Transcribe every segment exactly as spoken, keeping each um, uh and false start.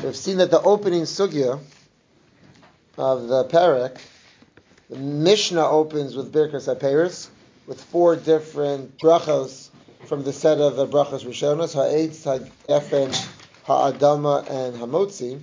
We've seen that the opening sugya of the parak, the Mishnah opens with Birkas HaPeiros, with four different brachos from the set of the brachos Rishonos, Ha'etz, Ha'gefen, Ha'adama, and Hamotzi.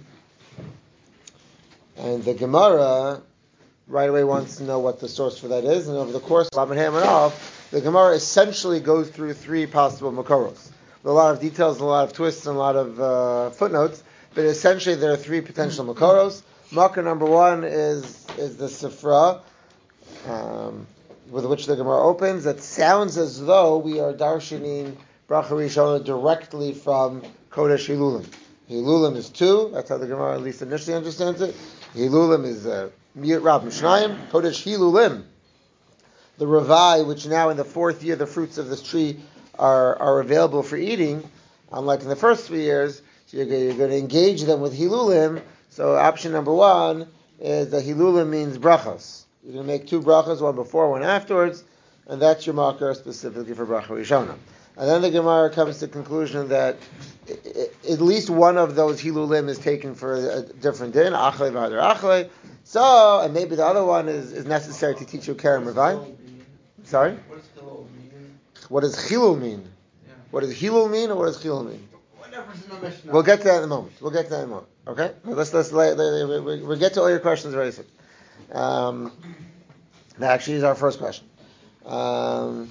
And the Gemara right away wants to know what the source for that is, and over the course of Lamed Ham and Aleph, the Gemara essentially goes through three possible makoros, with a lot of details, and a lot of twists, and a lot of uh, footnotes, but essentially there are three potential makoros. Makor number one is is the Sifra, um, with which the Gemara opens. It sounds as though we are darshaning Bracha Rishona directly from Kodesh Hilulim. Hilulim is two, that's how the Gemara at least initially understands it. Hilulim is uh, Miut Rab Mishnayim, Kodesh Hilulim. The Ravai, which now in the fourth year the fruits of this tree are, are available for eating, unlike in the first three years, so you're, you're going to engage them with Hilulim. So option number one is that Hilulim means brachos. You're going to make two brachos, one before, one afterwards, and that's your marker specifically for Bracha Rishona. And then the Gemara comes to the conclusion that at least one of those Hilulim is taken for a different din, Achle v'Hadar Achle. So, and maybe the other one is, is necessary to teach you Kerem Ravai. Sorry? What does Hilul mean? What does Chilul mean? Yeah. What does Hilul mean, or what does Chilul mean? Whatever's in the Mishnah. We'll get to that in a moment. We'll get to that in a moment. Okay? Let's let's let, let, let, we, we'll get to all your questions very soon. Um, that actually is our first question. Um,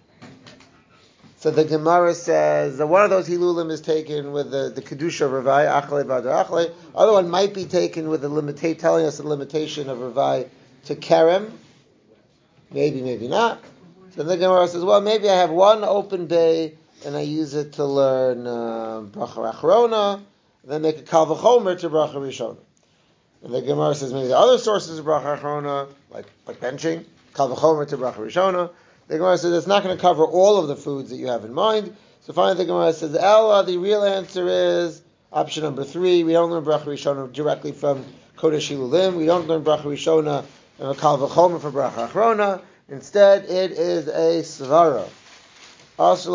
so the Gemara says that one of those Hilulim is taken with the, the Kedusha Ravai, Achle V'Hadar Achle. Other one might be taken with the limita- telling us the limitation of Ravai to Kerem. Maybe, maybe not. So the Gemara says, well, maybe I have one open bay and I use it to learn uh, Bracha Achrona, then make a Kal V'chomer to Bracha Rishona. And the Gemara says maybe the other sources of Bracha Achrona, like, like benching, Kal V'chomer to Bracha Rishona. The Gemara says it's not going to cover all of the foods that you have in mind. So finally the Gemara says, Ella, the real answer is option number three. We don't learn Bracha Rishona directly from Kodesh Hilulim. We don't learn Bracha Rishona and Kal V'chomer for Bracha Achrona. Instead, it is a Svara. That's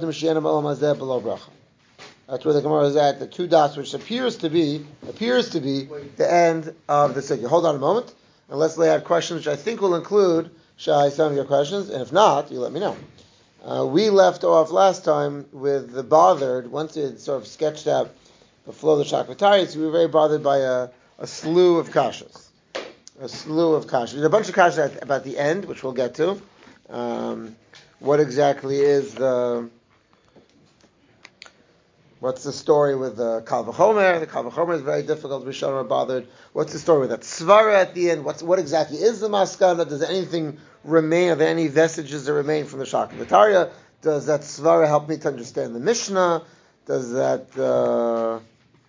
where the Gemara is at, the two dots, which appears to be appears to be the end of the sugya. Hold on a moment, and let's lay out questions, which I think will include Shai some of your questions, and if not, you let me know. Uh, we left off last time with the bothered. Once we had sort of sketched out the flow of the Shakvatayis, we were very bothered by a, a slew of kashas. A slew of kashas. There's a bunch of kashas about the end, which we'll get to. Um, what exactly is the... What's the story with the Kal V'chomer? The Kal V'chomer is very difficult. Rishon are bothered. What's the story with that Svara at the end? What's what exactly is the Maskana? Does anything remain? Are there any vestiges that remain from the Shakvataya? Does that Svara help me to understand the Mishnah? Does that uh...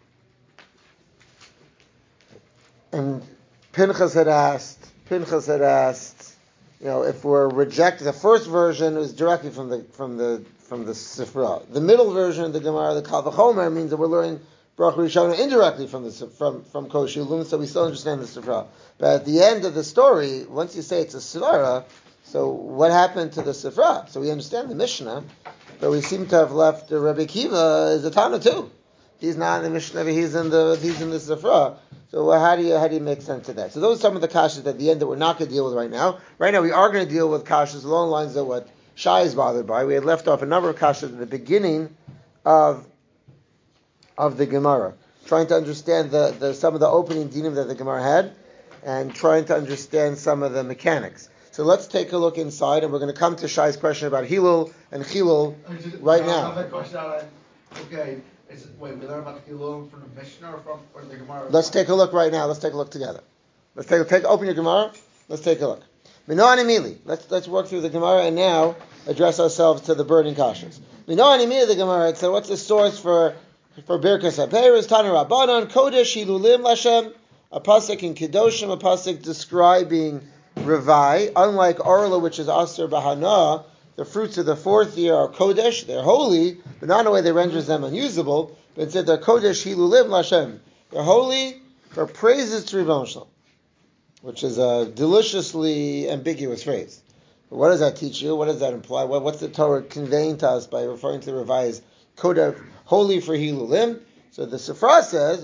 and Pinchas had asked. Pinchas had asked. You know, if we're rejecting the first version, is directly from the from the from the Sifra. The middle version, the Gemara, the Kal V'chomer, means that we're learning Bracha Rishona indirectly from the from from Kodesh Hilulim, so we still understand the Sifra. But at the end of the story, once you say it's a Svara, so what happened to the Sifra? So we understand the Mishnah, but we seem to have left uh, Rabbi Kiva as a Tana too. He's not in the Mishnah, but he's in the he's in the Sifra. So well, how do you how do you make sense of that? So those are some of the kashas at the end that we're not going to deal with right now. Right now we are going to deal with kashas along the lines of what Shai is bothered by. We had left off a number of kashas at the beginning of of the Gemara, trying to understand the, the some of the opening dinim that the Gemara had, and trying to understand some of the mechanics. So let's take a look inside, and we're going to come to Shai's question about Hilul and Chilul right now. Okay. Is it, wait, we learn about the Hilul from the Mishnah or from, from the Gemara? Let's take a look right now. Let's take a look together. Let's take, take open your Gemara. Let's take a look. Minoan Emili. Let's let's work through the Gemara and now address ourselves to the burning kashas. Minoan Emili, the Gemara. So what's the source for for Birkas HaPeiros? Tana Rabbanon Kodesh Hilulim Lashem. A pasuk in Kedoshim, a pasuk describing Revai. Unlike Orla, which is Aser Bahana, the fruits of the fourth year are Kodesh. They're holy, but not in a way that renders them unusable. But instead, they're Kodesh Hilulim Lashem. They're holy for praises to Rebbeinu Shalom, which is a deliciously ambiguous phrase. But what does that teach you? What does that imply? What, what's the Torah conveying to us by referring to the Revai as Kodesh, holy for Hilulim? So the Sifra says,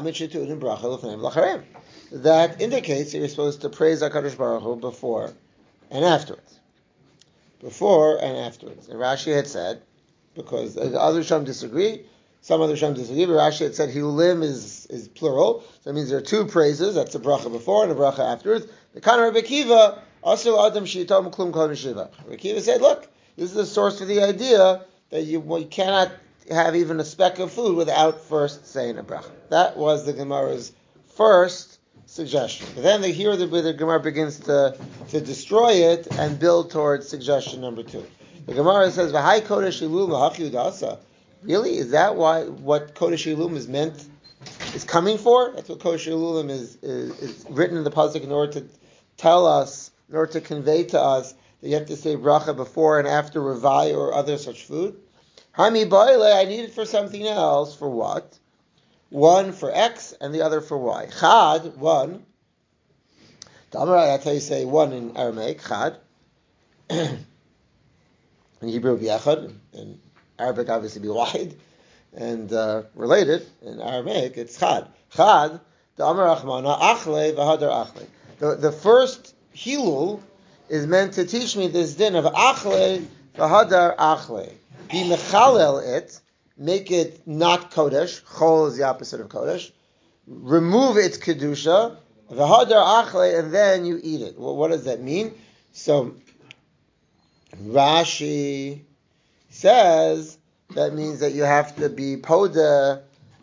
that indicates that you're supposed to praise HaKadosh Baruch Hu before and afterwards. Before and afterwards. And Rashi had said, because the other Sham disagree, some other Sham disagree, but Rashi had said Hilulim is, is plural, so that means there are two praises, that's a bracha before and a bracha afterwards. The Kana Rebbe Kiva, also Adam Shitom Klum Kol Mishiva. Rebbe Kiva said, look, this is the source for the idea that you, well, you cannot have even a speck of food without first saying a bracha. That was the Gemara's first suggestion. But then the, here the, the Gemara begins to, to destroy it and build towards suggestion number two. The Gemara says, "V'hai kodesh ilum v'hachi udasa." Really, is that why what kodesh ilum is meant is coming for? That's what kodesh ilum is, is is written in the pasuk in order to tell us, in order to convey to us that you have to say bracha before and after revai or other such food. Hami ba'ile, I need it for something else. For what? One for X and the other for Y. Chad, one. That's how you say one in Aramaic, chad. In Hebrew, be echad. In Arabic, obviously, be wahid. And uh, related, in Aramaic, it's chad. Chad, the Amar Achmana, achle v'hadar achle. The the first hilul is meant to teach me this din of achle v'hadar achle. Be mechalel it, make it not kodesh. Chol is the opposite of kodesh. Remove its kedusha, v'hadar achle, and then you eat it. Well, what does that mean? So Rashi says that means that you have to be poda.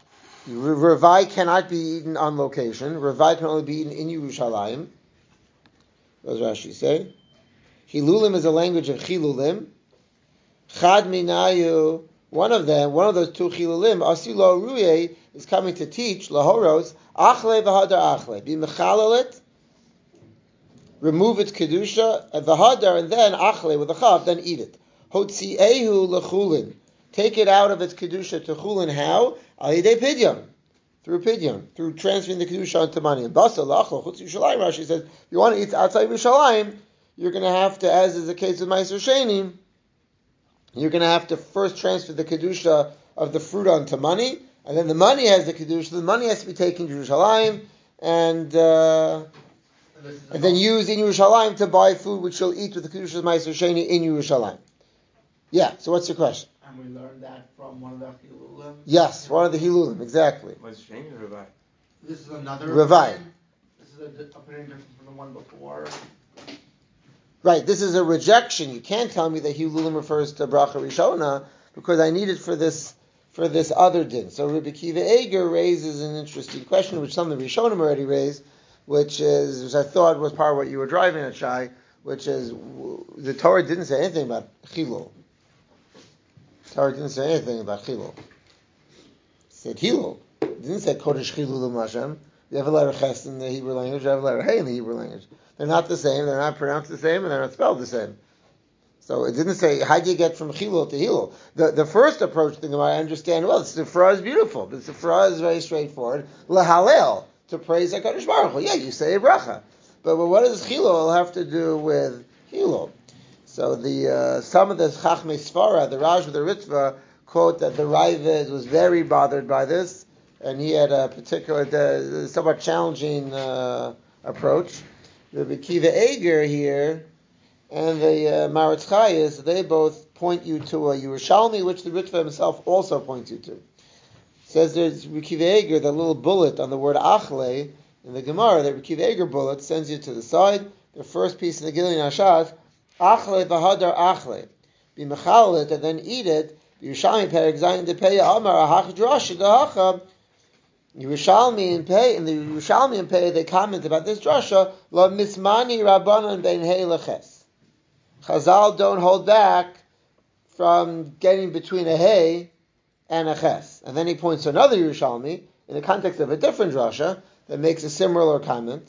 Revai cannot be eaten on location. Revai can only be eaten in Yerushalayim. What does Rashi say? Hilulim is a language of chilulim. Chad minayu, one of them, one of those two chilulim, asilo ruye, is coming to teach lahoros achle v'hadar achle. Be mechalalit, remove its kedusha, and v'hadar, and then achle with a chav, then eat it. Hotziehu lechulin, take it out of its kedusha to chulin. How? Al yidei pidyon, through pidyon, through transferring the kedusha into money. And basa lachol chutz Yerushalayim. Rashi says, if you want to eat outside Yerushalayim, you're going to have to, as is the case with Meiser Sheni, you're going to have to first transfer the kedusha of the fruit onto money, and then the money has the kedusha. The money has to be taken to Yerushalayim, and uh, and then used in Yerushalayim to buy food which you'll eat with the kedusha of Meiser Sheni in Yerushalayim. Yeah. So what's your question? And we learned that from one of the Hilulim? Yes, one of the Hilulim, exactly. What's Sheni or Revai? This is another Revai. This is a opinion different from the one before. Right, this is a rejection. You can't tell me that Hilulim refers to Bracha Rishona because I need it for this for this other din. So Rabbi Kiva Eger raises an interesting question, which some of the Rishonim already raised, which is, which I thought was part of what you were driving at, Shai, which is the Torah didn't say anything about Chilul. The Torah didn't say anything about Chilul. It said Hilul. It didn't say Kodesh Chilulim Hashem. You have a letter Ches in the Hebrew language, you have a letter Hey in the Hebrew language. They're not the same, they're not pronounced the same, and they're not spelled the same. So it didn't say, how do you get from Chilul to Hilul? The the first approach to the Gemara, I understand, well, the Sifra is beautiful. The Sifra is very straightforward. Lahalel, to praise HaKadosh Baruch Hu. Yeah, you say a bracha. But, but what does Chilul have to do with Hilul? So the uh, some of the Chachmei Sfara, the Raj with the Ritva, quote that the Ravid was very bothered by this, and he had a particular, uh, somewhat challenging uh, approach. Rabbi Kiva Eger here and the uh, Maritz Chayes, they both point you to a Yerushalmi, which the Ritva himself also points you to. It says there's Rabbi Kiva Eger, that little bullet on the word Achle in the Gemara, the Rabbi Kiva Eger bullet sends you to the side. The first piece in the Gilin Hashaz, Achle v'hadar Achle, be mechal it and then eat it. Yerushalmi Perek Zayin Depeya Amar Ahach Drasha Dahacha. Yerushalmi and Pei, in the Yerushalmi and Pei, they comment about this drasha, La mismani rabbanon ben hey leches. Chazal don't hold back from getting between a hey and a ches. And then he points to another Yerushalmi, in the context of a different drasha, that makes a similar comment.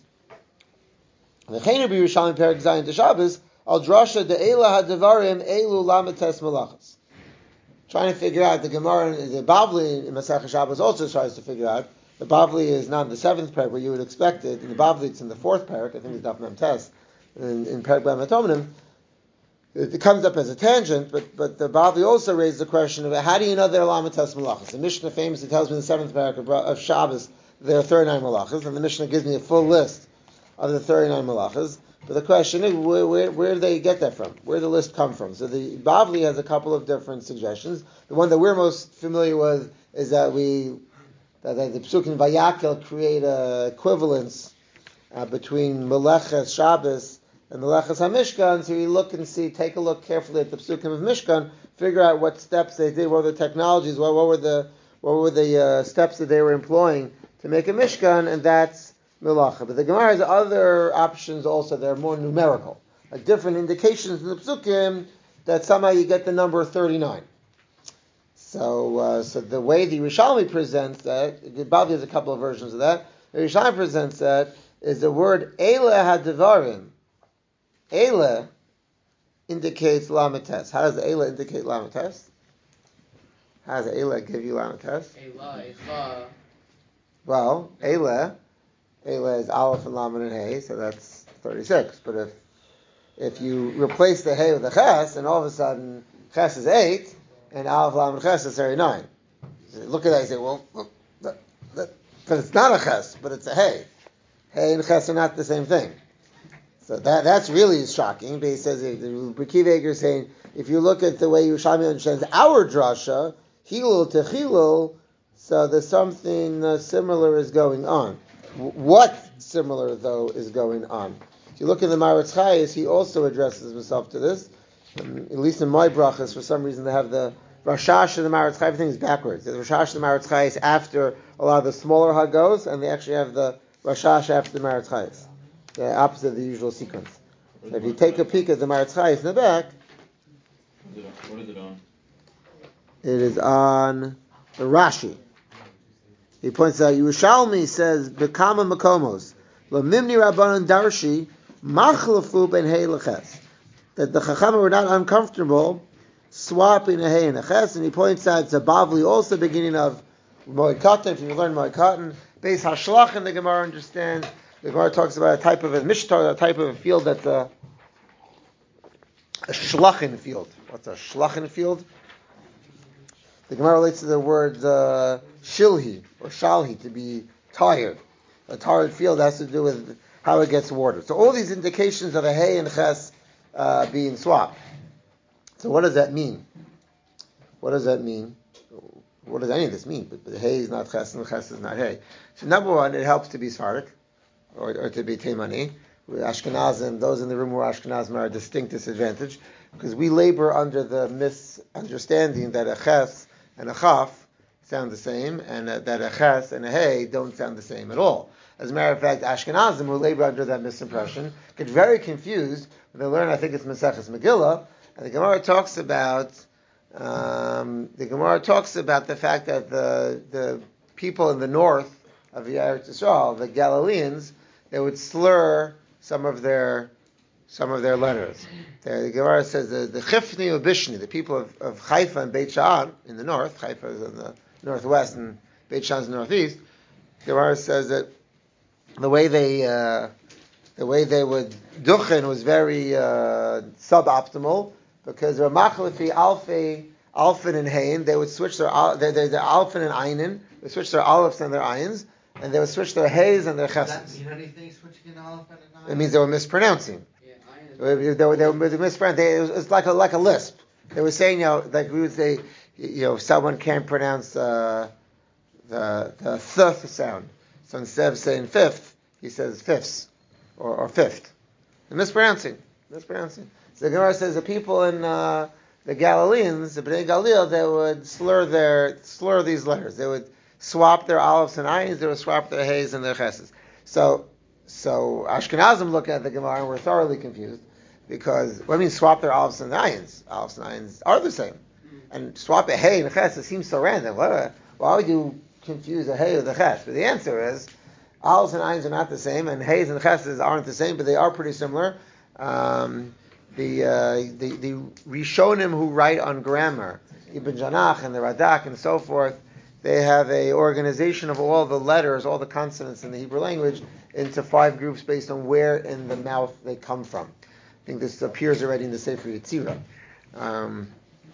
The Chayner Yerushalmi Perek Zayin Deshabes, al drasha de'ela hadavarim elu lamates malachas. Trying to figure out the Gemara, the Bavli in Masech Shabbos also tries to figure out. The Bavli is not in the seventh parak where you would expect it. In the Bavli, it's in the fourth parak. I think it's Daf Mem Tes in, in Parak B'Amatomenim. it, it comes up as a tangent, but but the Bavli also raised the question of how do you know they're Lamites Malachas? The Mishnah famously tells me in the seventh paragraph of Shabbos there are thirty-nine Malachas, and the Mishnah gives me a full list of the thirty-nine Malachas. But the question is, where, where, where do they get that from? Where did the list come from? So the Bavli has a couple of different suggestions. The one that we're most familiar with is that we that, that the Psukim Vayakel create a equivalence uh, between Meleches Shabbos and Meleches HaMishkan. So you look and see, take a look carefully at the Psukim of Mishkan, figure out what steps they did, what were the technologies, what, what were the what were the uh, steps that they were employing to make a Mishkan, and that's Melacha. But the Gemara has other options also. They're more numerical, like different indications in the Psukim that somehow you get the number thirty-nine. So, uh, so the way the Yerushalmi presents that, the Bavli has a couple of versions of that. The Yerushalmi presents that is the word Eile HaDevarim. Eile indicates Lamites. How does Eile indicate Lamites? How does Eile give you Lamites? Eila is La. Well, Eile. Eile is Aleph and Lamed and Hey, so that's thirty-six. But if if you replace the Hey with a Ches, and all of a sudden Ches is eight, and Aleph, Lamed, and Ches is thirty-nine. So look at that and say, well, look, that, that, but it's not a Ches, but it's a Hey. Hey and Ches are not the same thing. So that that's really shocking. But he says, B'Kiv Eger is saying, if you look at the way Yerushalmi understands our drasha, Hilul to Chilul, so there's something uh, similar is going on. What similar, though, is going on? If you look in the Maritz Chayes, he also addresses himself to this. Um, at least in my brachas, for some reason, they have the Rashash and the Maritz Chayes. Everything is backwards. There's Rashash and the Maritz Chayes after a lot of the smaller Hagos, and they actually have the Rashash after the Maritz Chayes. The opposite of the usual sequence. So if you take a peek at the Maritz Chayes in the back, what is it on? It is on the Rashi. He points out, Yerushalmi says, Bekama Makomos, Lamimni Rabbanan Darshi, Machlafu ben Hey Leches. That the Chachamim were not uncomfortable swapping a Hey and a Ches, and he points out it's a Bavli also beginning of Moed Katan. If you learn Moed Katan, Beis Hashlach in the Gemara understands. The Gemara talks about a type of a Mishtar, a type of a field that's a, a Shlachin field. What's a Shlachin field? The Gemara relates to the word uh, shilhi or shalhi, to be tired. A tired field has to do with how it gets watered. So all these indications of a hay and ches uh, being swapped. So what does that mean? What does that mean? What does any of this mean? But, but hay is not ches and ches is not hay. So number one, it helps to be Sephardic or, or to be Teimani. Ashkenazim, those in the room who are Ashkenazim are a distinct disadvantage because we labor under the misunderstanding that a ches and a chaf sound the same, and uh, that a ches and a hey don't sound the same at all. As a matter of fact, Ashkenazim, who labor under that misimpression, get very confused when they learn, I think it's Maseches Megillah, and the Gemara talks about um, the Gemara talks about the fact that the the people in the north of the Eretz Yisrael, the Galileans, they would slur some of their some of their letters. The, the Gemara says the, the Chifni Ubishni, the people of, of Haifa and Beit Sha'an in the north, Haifa is in the northwest and Beit Sha'an is in the northeast. The Gemara says that the way they uh, the way they would duchen was very uh, suboptimal because they were machlefi alfi alfin and hain. They would switch their their, their, their alfin and einin. They would switch their aleph and their ayins, and they would switch their hays and their Does cheseds. that mean anything, switching an aleph and an ayin? It means they were mispronouncing. Yeah, They were, they were, they were mispronounced. They, it was, it's like a like a lisp. They were saying, you know, like we would say, you know, someone can't pronounce uh, the the th sound. So instead of saying fifth, he says fifths or, or fifth. They're mispronouncing. Mispronouncing. So the Gemara says the people in uh, the Galileans, the Bnei Galil, they would slur their slur these letters. They would swap their olives and ayins. They would swap their hays and their cheses. So. So Ashkenazim look at the Gemara and we're thoroughly confused because what I mean swap their olives and ayins? Olives and ayins are the same, and swap a hay and a ches. It seems so random. Why, why would you confuse a hay with a ches? But the answer is olives and ayins are not the same, and hays and cheses aren't the same, but they are pretty similar. Um, the, uh, the the Rishonim who write on grammar, Ibn Janach and the Radak and so forth, they have a organization of all the letters, all the consonants in the Hebrew language, into five groups based on where in the mouth they come from. I think this appears already in the Sefer Yetzirah. Um,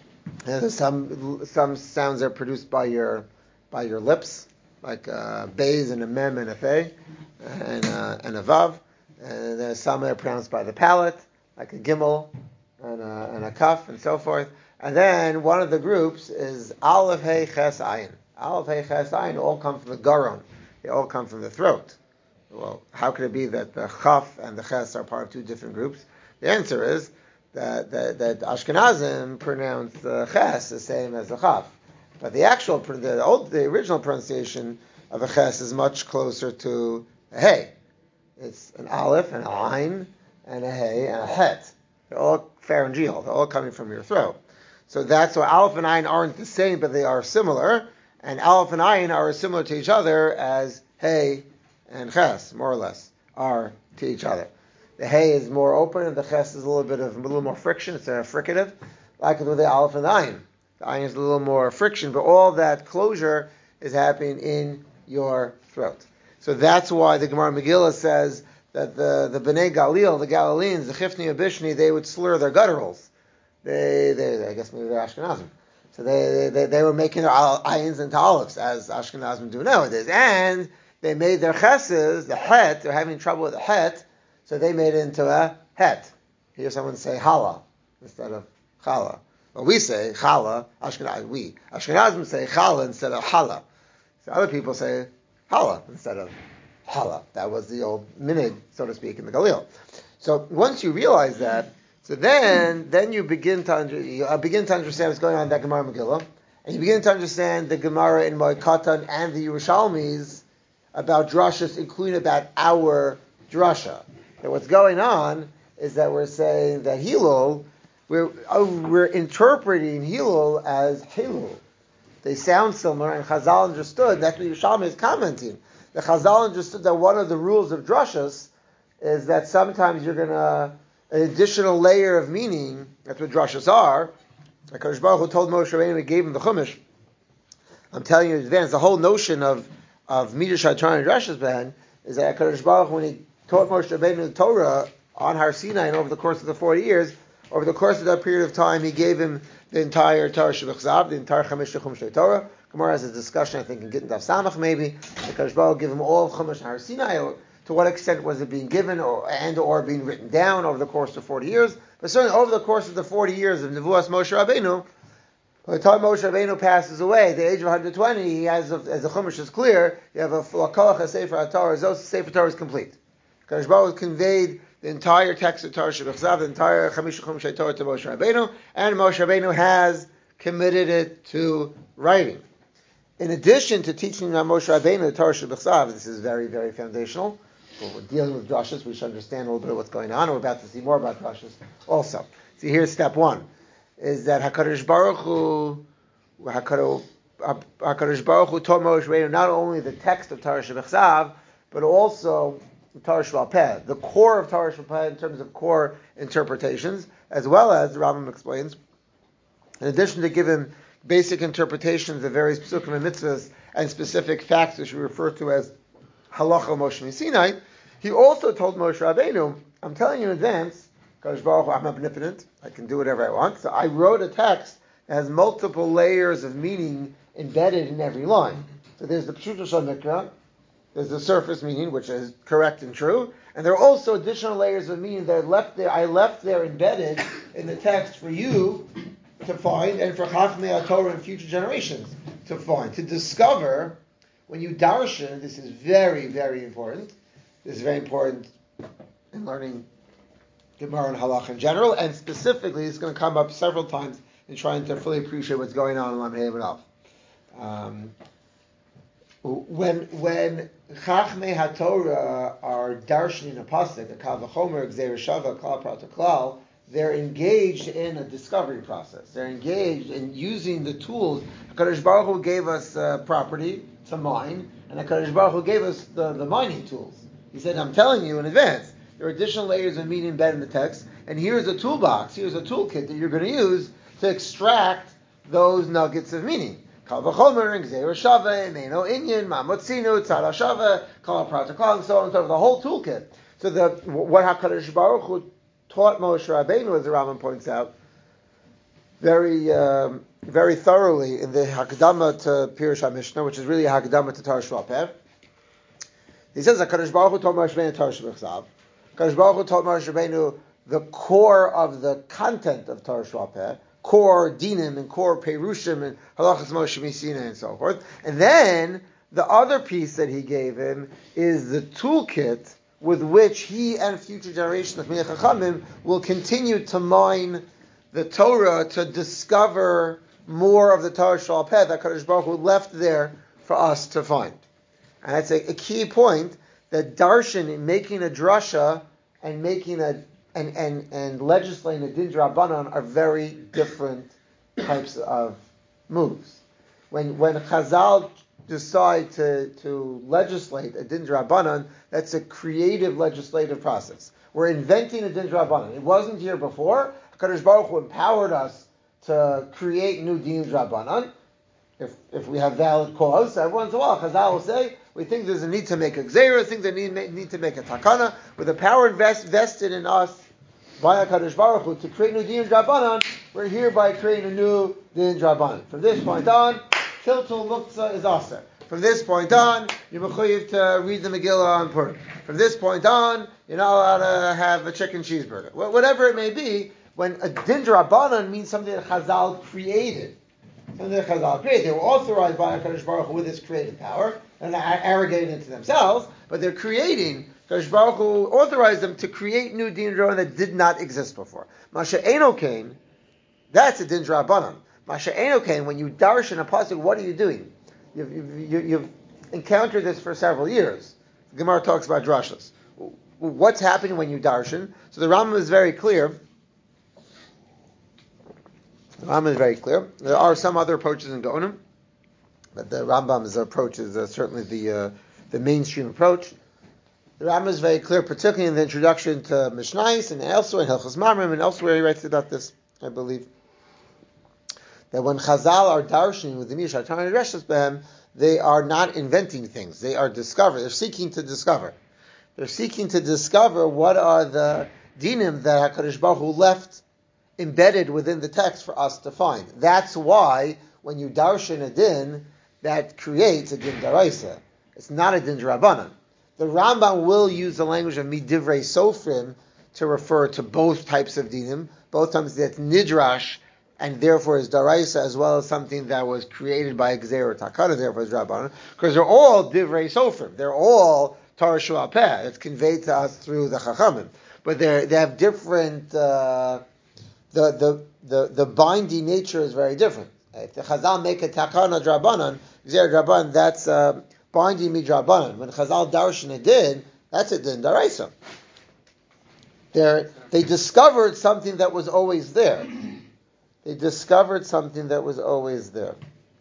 and there's some some sounds are produced by your by your lips, like a Beis and a Mem and a Fe, and a, and a Vav. And there's some that are pronounced by the palate, like a Gimel and a, and a Kaf and so forth. And then one of the groups is Aleph Hey Ches Ayin. Aleph Hey Ches Ayin all come from the Garon. They all come from the throat. Well, how could it be that the Chaf and the Ches are part of two different groups? The answer is that that, that Ashkenazim pronounce the Ches the same as the Chaf, but the actual, the old, the original pronunciation of a Ches is much closer to a Hey. It's an Aleph, an Ayin, and a Hey, and a Het. They're all pharyngeal. They're all coming from your throat. So that's why Aleph and Ayin aren't the same, but they are similar. And Aleph and Ayin are as similar to each other as Hey and Ches, more or less, are to each other. The Hey is more open, and the Ches is a little bit of a little more friction. It's a fricative, like with the Aleph and the Ayin. The Ayin is a little more friction, but all that closure is happening in your throat. So that's why the Gemara Megillah says that the, the Bnei Galil, the Galileans, the Chifni and Bishni, they would slur their gutturals. They, they, I guess maybe they're Ashkenazim. So they, they, they were making their ayins into olives, as Ashkenazim do nowadays. And they made their cheses, the het, they're having trouble with the het, so they made it into a het. Hear someone say challah instead of challah. Well, we say challah, Ashkenazim, we. Ashkenazim say challah instead of challah. So other people say challah instead of challah. That was the old minig, so to speak, in the Galil. So once you realize that, so then, then you begin to under, you begin to understand what's going on in that Gemara Megillah, and you begin to understand the Gemara in Moed and the Yerushalmis about drashas, including about our drasha. And what's going on is that we're saying that Hilul, we're oh, we're interpreting Hilul as Hilul. They sound similar, and Chazal understood. That's what Yerushalmi is commenting. The Chazal understood that one of the rules of drashas is that sometimes you're going to an additional layer of meaning. That's what drashas are. HaKadosh Baruch Hu told Moshe Rabbeinu, he gave him the Chumash. I'm telling you in advance, the whole notion of of Midrash Hatran and drashas ben is that HaKadosh Baruch Hu, when he taught Moshe Rabbeinu the Torah on Har Sinai, and over the course of the forty years, over the course of that period of time, he gave him the entire Torah Shebechzav, the entire Chamesh Chumash Torah. Gemara has a discussion, I think, in Gittin Daf Samach maybe. HaKadosh Baruch Hu gave him all of Chumash Har Sinai, or to what extent was it being given or and or being written down over the course of forty years? But certainly over the course of the forty years of Nevuas Moshe Rabbeinu, by the time Moshe Rabbeinu passes away, at the age of one hundred twenty, he has, a, as the Chumash is clear, you have a Lakoach, a Sefer HaTorah, Zos, Sefer Torah is complete. Kadosh Baruch Hu conveyed the entire text of Torah Shebechzav, the entire Chamish Chumash Torah to Moshe Rabbeinu, and Moshe Rabbeinu has committed it to writing. In addition to teaching on Moshe Rabbeinu the Torah Shebechzav, this is very, very foundational. When we're dealing with drashas, we should understand a little bit of what's going on. We're about to see more about drashas also. So here's step one, is that HaKadosh Baruch Hu, HaKadosh, HaKadosh Baruch Hu taught Moshe Rabbeinu not only the text of Torah Shebechzav, but also Torah Sheba'al Peh, the core of Torah Sheba'al Peh in terms of core interpretations, as well as, the Rambam explains, in addition to giving basic interpretations of various psukim and mitzvahs and specific facts which we refer to as Halacha Moshe Sinai, he also told Moshe Rabbeinu, I'm telling you in advance, Kadosh Baruch Hu, I'm omnipotent, I can do whatever I want, so I wrote a text that has multiple layers of meaning embedded in every line. So there's the Pshuto Shal Mikra, there's the surface meaning, which is correct and true, and there are also additional layers of meaning that I left there, I left there embedded in the text for you to find, and for Chachmei HaTorah and future generations to find, to discover. When you darshan, this is very, very important. This is very important in learning Gemara and Halach in general, and specifically, it's going to come up several times in trying to fully appreciate what's going on in Lam Hey Av. Um, when when Chachmei HaTorah are darshaning a pasuk, a Kal V'chomer, Gzeir Shava, Klal Prat Klal, they're engaged in a discovery process. They're engaged in using the tools. HaKadosh Baruch Hu gave us uh, property to mine, and HaKadosh Baruch Hu gave us the, the mining tools. He said, I'm telling you in advance, there are additional layers of meaning embedded in the text, and here's a toolbox, here's a toolkit that you're going to use to extract those nuggets of meaning. Kal v'chomer, Gzeir Shava, Meino Inyan, Mamotzinu, Tzara Shava, Klal Prat Klal, and so on and so forth, the whole toolkit. So the what HaKadosh Baruch Hu taught Moshe Rabbeinu, as the Rambam points out, very um, very thoroughly in the Hakdama to Pirush HaMishnah, which is really a Hakdama to Torah Sheba'al Peh. He says that Kadosh Baruch Hu taught Moshe Rabbeinu Torah Sheba'al Kadosh Baruch Hu taught Moshe Rabbeinu the core of the content of Torah Sheba'al Peh, core dinim and core perushim and halachas Moshe Misina and so forth. And then the other piece that he gave him is the toolkit with which he and future generations of Talmidei Chachamim will continue to mine the Torah to discover more of the Torah Sheba'al Peh that Kadosh Baruch Hu left there for us to find. And that's a, a key point, that darshan, in making a drasha and making a and and, and legislating a din drabanan are very different types of moves. When when Chazal decide to, to legislate a din drabanan, that's a creative legislative process. We're inventing a din drabanan. It wasn't here before. HaKadosh Baruch Hu empowered us to create new din drabanan. If if we have valid cause, every once in a while Chazal will say, we think there's a need to make a gzeira, think they need, need to make a takana, with the power invest, vested in us by HaKadosh Baruch Hu to create new din drabanan. We're hereby creating a new din drabanan. From this point on, Tiltul Muktzah is Aser. From this point on, you're mechuyev to read the Megillah on Purim. From this point on, you're not allowed to have a chicken cheeseburger. Whatever it may be, when a din drabanan means something that Chazal created, something that Chazal created, they were authorized by HaKadosh Baruch Hu with his creative power, and they're arrogating it to themselves, but they're creating, HaKadosh Baruch Hu authorized them to create new din drabanan that did not exist before. Masha Eino Kain, that's a din drabanan. Masha Eino Kain, when you darshan a pasuk, what are you doing? You've, you've, you've encountered this for several years. The Gemara talks about drashas. What's happening when you darshan? So the Rambam is very clear. The Rambam is very clear. There are some other approaches in Gaonim, but the Rambam's approach is uh, certainly the uh, the mainstream approach. The Rambam is very clear, particularly in the introduction to Mishnayos and elsewhere in Hilchos Mamrim and elsewhere he writes about this, I believe, that when Chazal are darshaning with the Mishnah, Behem, they are not inventing things. They are discovering. They're seeking to discover. They're seeking to discover what are the dinim that HaKadosh Baruch Hu left embedded within the text for us to find. That's why when you darshan a din, that creates a din daraisa. It's not a din drabanan. The Rambam will use the language of midivrei sofrim to refer to both types of dinim, both times that's nidrash, and therefore is daraisa, as well as something that was created by a gzeira takana, therefore is drabanan, because they're all divrei sofrim. They're all Torah Sheba'al Peh. It's conveyed to us through the chachamim, but they they have different. Uh, the, the the the binding nature is very different. If the Chazal make a takana drabanan, gzeira drabanan, that's uh, binding midrabanan. When Chazal darshan a din, that's a din daraisa. They they discovered something that was always there. They discovered something that was always there.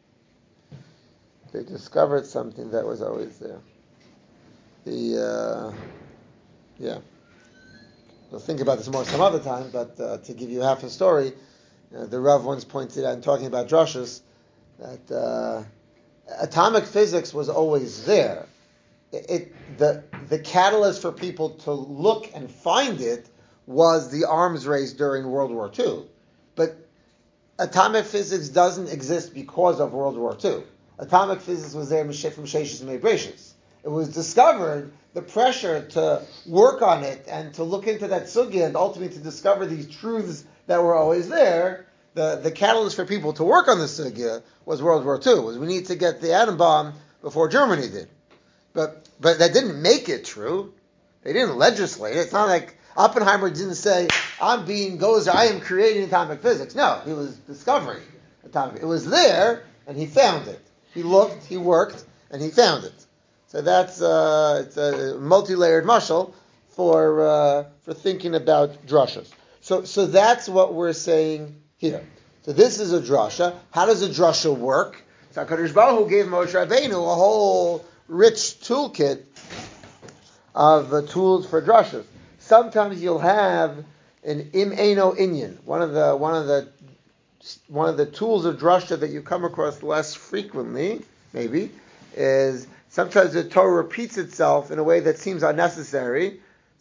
They discovered something that was always there. The uh, yeah. We'll think about this more some other time, but uh, to give you half a story, uh, the Rav once pointed out in talking about drashas that uh, atomic physics was always there. It, it the the catalyst for people to look and find it was the arms race during World War Two, but atomic physics doesn't exist because of World War Two. Atomic physics was there from Sheshis and Mebreshis. It was discovered, the pressure to work on it and to look into that sugya and ultimately to discover these truths that were always there, the, the catalyst for people to work on the sugya was World War Two. Was we need to get the atom bomb before Germany did. But but that didn't make it true. They didn't legislate it. It's not like Oppenheimer didn't say, I'm being gozer, I am creating atomic physics. No, he was discovering atomic. It was there, and he found it. He looked, he worked, and he found it. So that's uh, it's a multi-layered mashal for uh, for thinking about drashas. So so that's what we're saying here. So this is a drasha. How does a drasha work? So HaKadosh Baruch Hu gave Moshe Rabbeinu a whole rich toolkit of uh, tools for drashas. Sometimes you'll have an im eino inyan, one of the one of the one of the tools of drasha that you come across less frequently, maybe, is sometimes the Torah repeats itself in a way that seems unnecessary.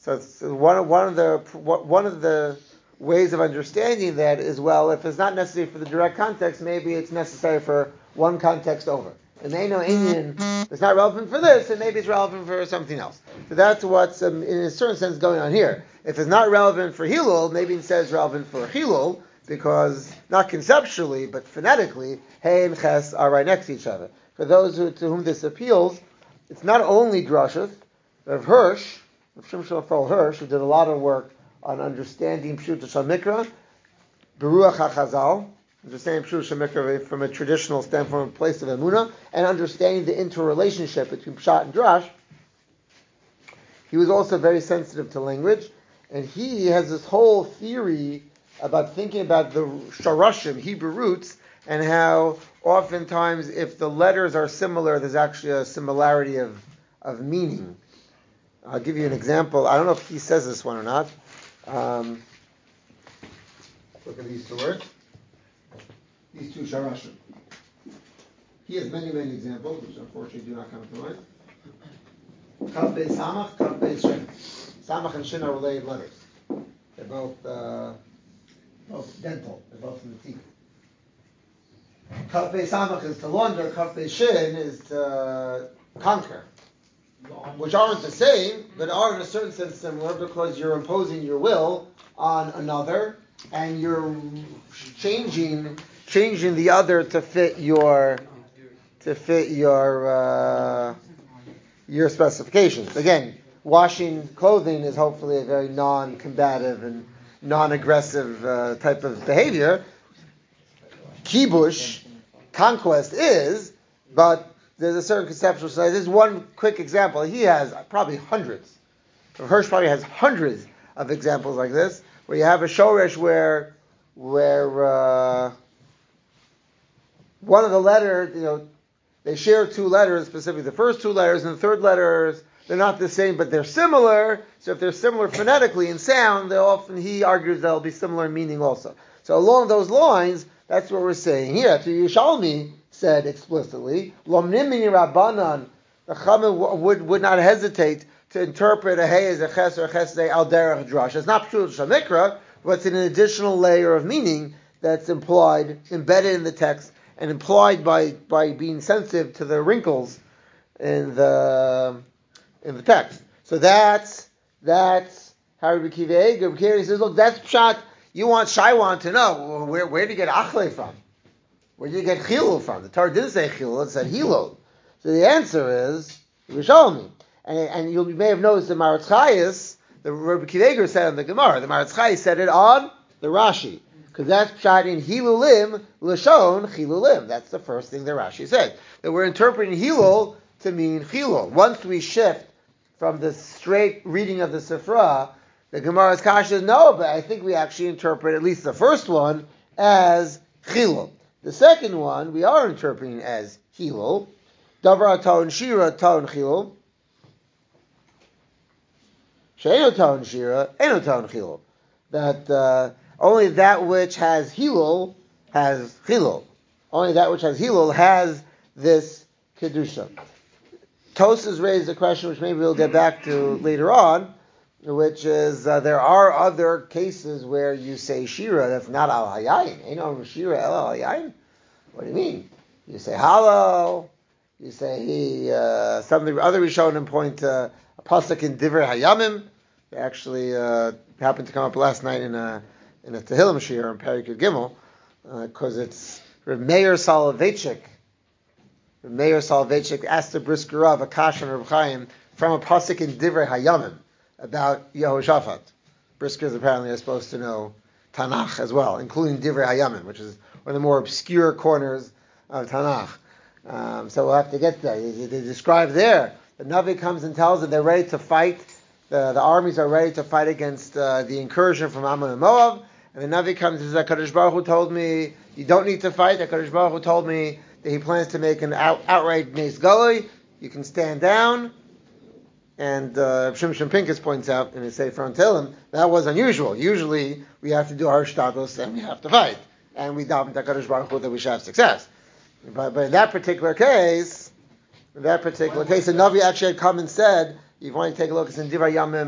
So it's one of one of the one of the ways of understanding that is, well, if it's not necessary for the direct context, maybe it's necessary for one context over. And they know Indian is not relevant for this, and maybe it's relevant for something else. So that's what's, um, in a certain sense, going on here. If it's not relevant for Hilul, maybe instead it's relevant for Hilul, because not conceptually, but phonetically, Hey and Ches are right next to each other. For those who, to whom this appeals, it's not only Drashos, Rav Hirsch, Rav Shimshon Raphael Hirsch, who did a lot of work on understanding Pshuta Shal Mikra, Beruach HaChazal, understanding Pshuta Shal Mikra from a traditional standpoint, from a place of Emunah, and understanding the interrelationship between Pshat and Drash. He was also very sensitive to language, and he has this whole theory about thinking about the Sharashim, Hebrew roots, and how oftentimes if the letters are similar, there's actually a similarity of, of meaning. I'll give you an example. I don't know if he says this one or not. Um, look at these two words. These two Sharashim. He has many, many examples, which unfortunately do not come to mind. Kaf Beis Samach, Kaf Beis Shin. Samach and Shin are related letters. They're both, uh, both dental. They're both in the teeth. Kaf Beis Samach is to launder, Kaf Beis Shin is to conquer. Which aren't the same, but are in a certain sense similar because you're imposing your will on another and you're changing changing the other to fit your to fit your uh, your specifications. Again, washing clothing is hopefully a very non-combative and non-aggressive uh, type of behavior. Kibush, conquest is, but there's a certain conceptual size. This is one quick example. He has probably hundreds. Hirsch probably has hundreds of examples like this, where you have a shoresh where, where uh, one of the letters, you know, they share two letters, specifically the first two letters and the third letters, they're not the same, but they're similar. So if they're similar phonetically in sound, they often, he argues they'll be similar in meaning also. So along those lines, that's what we're saying here. To Yerushalmi said explicitly, Lomnimini Rabbanan, the Chachamim would, would not hesitate to interpret a hey as a ches or a ches al derech drash. It's not Pshuta Shal Mikra, but it's an additional layer of meaning that's implied, embedded in the text, and implied by, by being sensitive to the wrinkles in the in the text. So that's that's how Rabbi Kiva Rabbi Kiva says, look, that's pshat. You want Shai want to know where where did you get achle from? Where did you get chilul from? The Torah didn't say chilul; it said hilul. So the answer is Yerushalmi. And and you may have noticed the Maratz Chayis, the Rabbi Kiva said in the Gemara. The Maratz Chayis said it on the Rashi, because that's pshat in hilulim lashon chilulim. That's the first thing that Rashi said, that we're interpreting hilul to mean chilul. Once we shift from the straight reading of the Sifra, the Gemara's kasha is no, but I think we actually interpret at least the first one as chilul. The second one we are interpreting as hilul. Davar ta'on shira ta'on chilul. She'eno ta'on shira eno ta'on chilul. That uh, only that which has hilul has chilul. Only that which has hilul has this kedusha. Tosas raised a question which maybe we'll get back to later on, which is uh, there are other cases where you say shira that's not al hayayin. Ain't no shira el al hayayin. What do you mean? You say halal. You say he. Uh, some of the other Rishonim point to a pasuk in Divrei Hayamim. They actually uh, happened to come up last night in a in a Tehillim shir in Perikut Gimel because uh, it's Reb Meir Soloveitchik. Reb Meir Soloveitchik asked the Brisker Rav a kasha on Reb Chaim from a pasuk in Divrei Hayamim about Yehoshaphat. Briskers apparently are supposed to know Tanakh as well, including Divrei Hayamim, which is one of the more obscure corners of Tanakh. Um, so we'll have to get there. They, they describe there, the Navi comes and tells them they're ready to fight. The, the armies are ready to fight against uh, the incursion from Ammon and Moab. And the Navi comes and says, HaKadosh Baruch Hu told me you don't need to fight. HaKadosh Baruch Hu told me that he plans to make an out, outright Nes Galoi. You can stand down. And uh, Shimshon Pincus points out in his Sefer on Tehillim, that was unusual. Usually we have to do our shtados and we have to fight. And we daven to HaKadosh Baruch Hu that we should have success. But, but in that particular case, in that particular case, the Navi actually had come and said, if you want to take a look, it's in Divrei Yamim,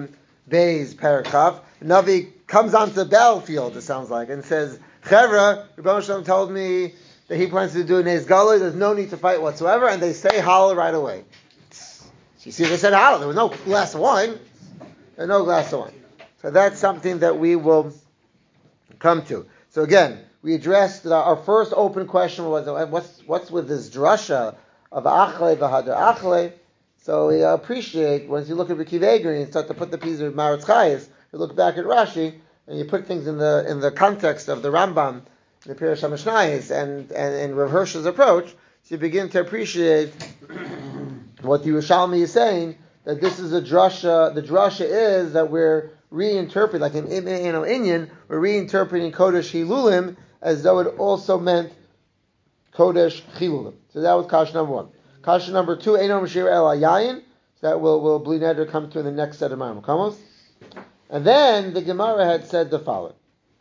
Beis Parachav. Navi comes onto the battlefield, it sounds like, and says, Chevra, Rebbe Shalom told me that he plans to do Nez Galoi, there's no need to fight whatsoever, and they say Hallel right away. You see, they said Hallel, there was no glass of wine. There's no glass of wine. So that's something that we will come to. So again, we addressed uh, our first open question was uh, what's what's with this drasha of Achle v'Hadar Achle. So we appreciate once you look at Akiva Eiger and you start to put the pieces of Maratz Chayes, you look back at Rashi and you put things in the in the context of the Rambam, the Pirush HaMishnayos, and and and Rav Hirsch's approach, so you begin to appreciate what the Yerushalmi is saying, that this is a drasha. The drasha is that we're reinterpreting, like in you know Inyan, we're reinterpreting Kodesh Hilulim as though it also meant Kodesh Chilulim. So that was Kasha number one. Kasha number two, Eino Mashir El Yayin. So that will will Bli Neder come to in the next set of Maram Kamos. And then the Gemara had said the following.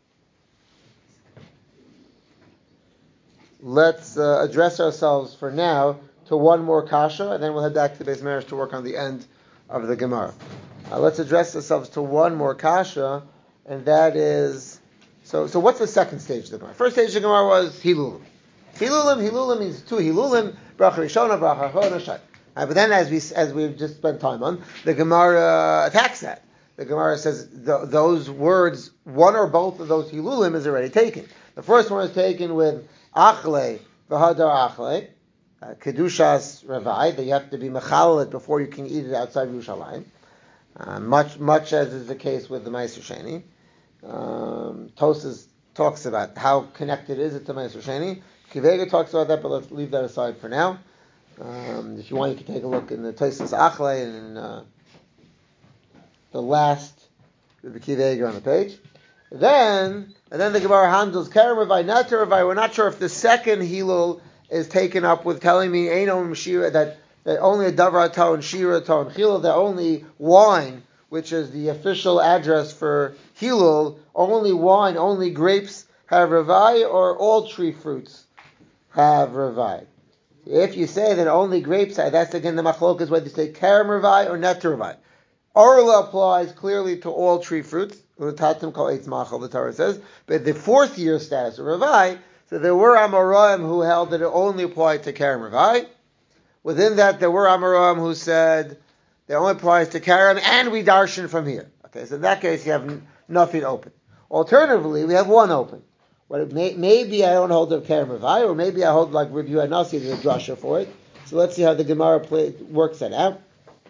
Let's uh, address ourselves for now to one more kasha, and then we'll head back to the Beis Medrash to work on the end of the Gemara. Uh, let's address ourselves to one more kasha, and that is, so so what's the second stage of the Gemara? First stage of the Gemara was Hilulim. Hilulim, Hilulim means two Hilulim, Bracha Rishona, Bracha Achona, Shai. Uh, but then as, we, as we've just spent time on, the Gemara attacks that. The Gemara says th- those words, one or both of those Hilulim is already taken. The first one is taken with Achle, V'hadar Achle, Uh, Kedushas Ravai, that you have to be mechalel it before you can eat it outside Yerushalayim. Uh, much, much as is the case with the Meiser Sheni. Um, Tosas talks about how connected is it to Meiser Sheni. Kivega talks about that, but let's leave that aside for now. Um, if you want, you can take a look in the Tosas Achle and in uh, the last the Kivega on the page. Then, and then the Gemara handles Kerem Ravai, Nater Ravai. We're not sure if the second Hilul is taken up with telling me Eino Shira, that, that only a Davar Atah and Shira Atah and Chilul, that only wine, which is the official address for Hilul, only wine, only grapes have Ravai, or all tree fruits have Ravai. If you say that only grapes have, that's again the machlokas, whether you say Kerem Ravai or Neter Ravai. Orla applies clearly to all tree fruits, Utatim kol eitz machal, the Torah says, but the fourth year status of Ravai. So there were Amoraim who held that it only applied to Kerem Ravai. Within that, there were Amoraim who said it only applies to Kerem, and we darshan from here. Okay, so in that case, you have n- nothing open. Alternatively, we have one open. Well, it may, maybe I don't hold of Kerem Ravai, or maybe I hold like Rabbi Yohanasi, there's a drasha for it. So let's see how the Gemara play, works that out.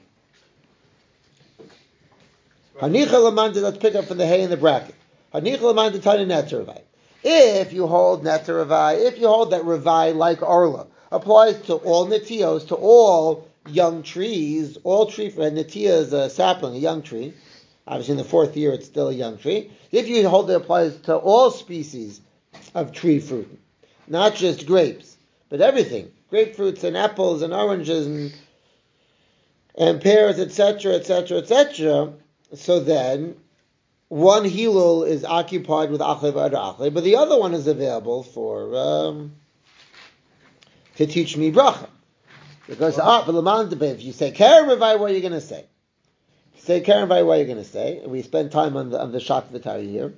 Hanicha Lamanda, let's pick up from the hay in the bracket. Hanicha Lamanda Tani Neter Ravai. If you hold Neter Ravai, if you hold that Ravai, like Arla, applies to all Netios, to all young trees, all tree, and Netia is a sapling, a young tree. Obviously in the fourth year it's still a young tree. If you hold that it applies to all species of tree fruit, not just grapes, but everything, grapefruits and apples and oranges and, and pears, et cetera, et cetera, et cetera, so then one Hilul is occupied with Achle v'Hadar Achle, but the other one is available for um, to teach me bracha. Because ah, but if you say Kerem Ravai, what are you going to say? If you say Kerem Ravai, what are you going to say? And we spend time on the on the Shak V'Tari here.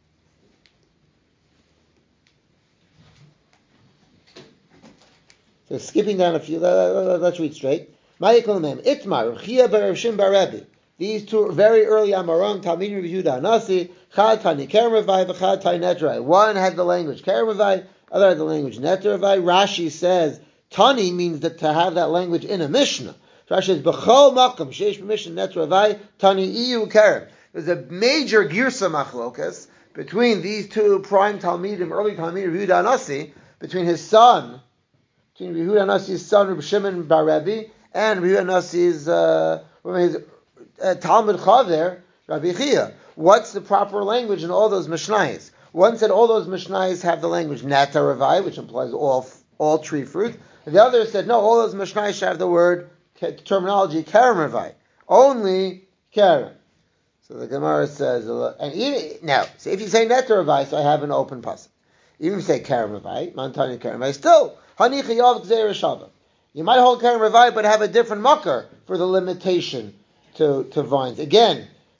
So skipping down a few, let's read straight. Itmar, Chia bar Shim bar Rebbe. These two very early Amoraim, Talmid Rabbi Yehuda Anasi, Chad Tani Kerem Ravai, V'Chad Tani Neter Ravai. One had the language Kerem Ravai, other had the language Neter Ravai. Rashi says Tani means that to have that language in a Mishnah. Rashi says B'chol Makam Sheish B'Mishnah Neter Ravai Tani Iyu Kerem. There's a major girsa machlokas between these two prime Talmidim, early Talmid Rabbi Yehuda Anasi, between his son, between Rabbi Yehuda Anasi's son Rabbi Shimon bar Rebbe, and Rabbi Yehuda Anasi's uh, his Uh, Talmud Chaver, Rabbi Chia. What's the proper language in all those Mishnayos? One said all those Mishnayos have the language Nata Ravai, which implies all all tree fruit. And the other said no, all those Mishnayos have the word terminology Kerem Ravai, only Kerem. So the Gemara says, and even, now, so if you say Nata Ravai, so I have an open pasuk. Even if you say Kerem Ravai, Mantani Kerem Ravai, still Hanicha Yav Gzeir Shava. You might hold Kerem Ravai, but have a different makar for the limitation to, to vines. Again,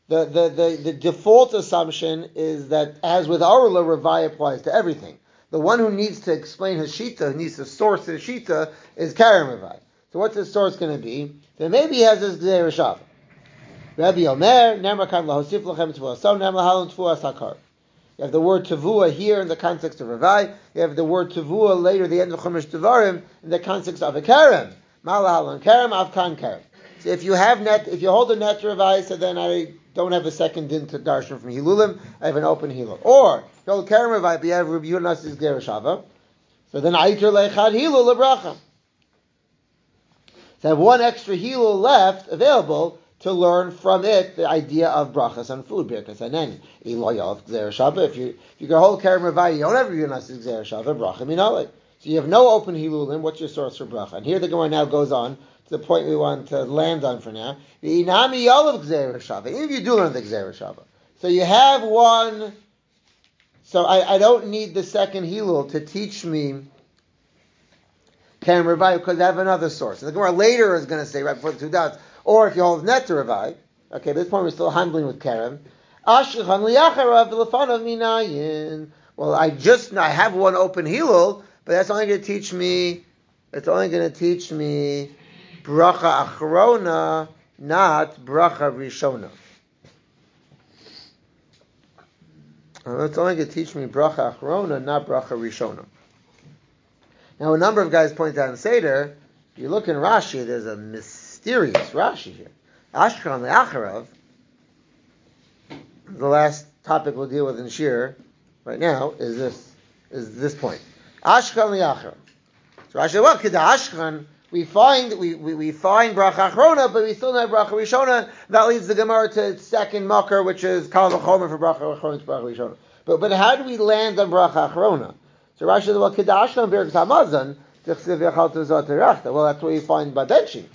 The, the, the, the default assumption is that, as with Arula, Ravai applies to everything. The one who needs to explain his Shita, who needs to source his Shita, is Karen Ravai. So what's his source going to be? Then maybe he has his Gzeir Shava. Rabbi Omer, Nemar Kan Lahosif Lachem Tvuah Som, Nemar Halon Tvuah Sakar. You have the word Tvuah here in the context of Ravai. You have the word Tvuah later, the end of Chumash Devarim, in the context of a Karen. Mala Halon Karen, Avkan Karen. So if you have net, if you hold a net Ravai, so then I don't have a second din to darshan from Hilulim, I have an open Hilul. Or, you hold Karen Ravai, but you have Rabbi Yonas's Gzeir Shava. So then Aitor Leichad Hilul Lebracha. So I have one extra Hilul left, available, to learn from it the idea of brachas on food, birkas hanen. Iloyav gzeir shava. If you if you go whole Karen Ravai, you don't have Yunas gzeir shava bracha minale. So you have no open hilulim. What's your source for bracha? And here the Gemara now goes on to the point we want to land on for now. The inami yalav gzeir shava. Even if you do learn the gzeir shava, so you have one. So I, I don't need the second hilul to teach me Karen Ravai because I have another source. And the Gemara later is going to say right before the two dots. Or if you hold net to Ravai, okay, at this point we're still handling with Karen. Well, I just I have one open Hilul, but that's only going to teach me. It's only going to teach me bracha achrona, not bracha rishona. It's only going to teach me bracha achrona, not bracha rishona. Now, a number of guys point out in Seder. If you look in Rashi, there's a mysterious Rashi here. Ashkan le'acharav. The last topic we'll deal with in Shir right now is this is this point. Ashkan le'acharav. So Rashi, well, kida Ashkan, we find we, we, we find bracha achrona, but we still don't have bracha rishona. That leads the Gemara to its second makar, which is kal v'chomer for bracha achrona to bracha rishona. But but how do we land on bracha achrona? So Rashi says, well, kida Ashkan berachas hamazon. Well, that's what you find by benching.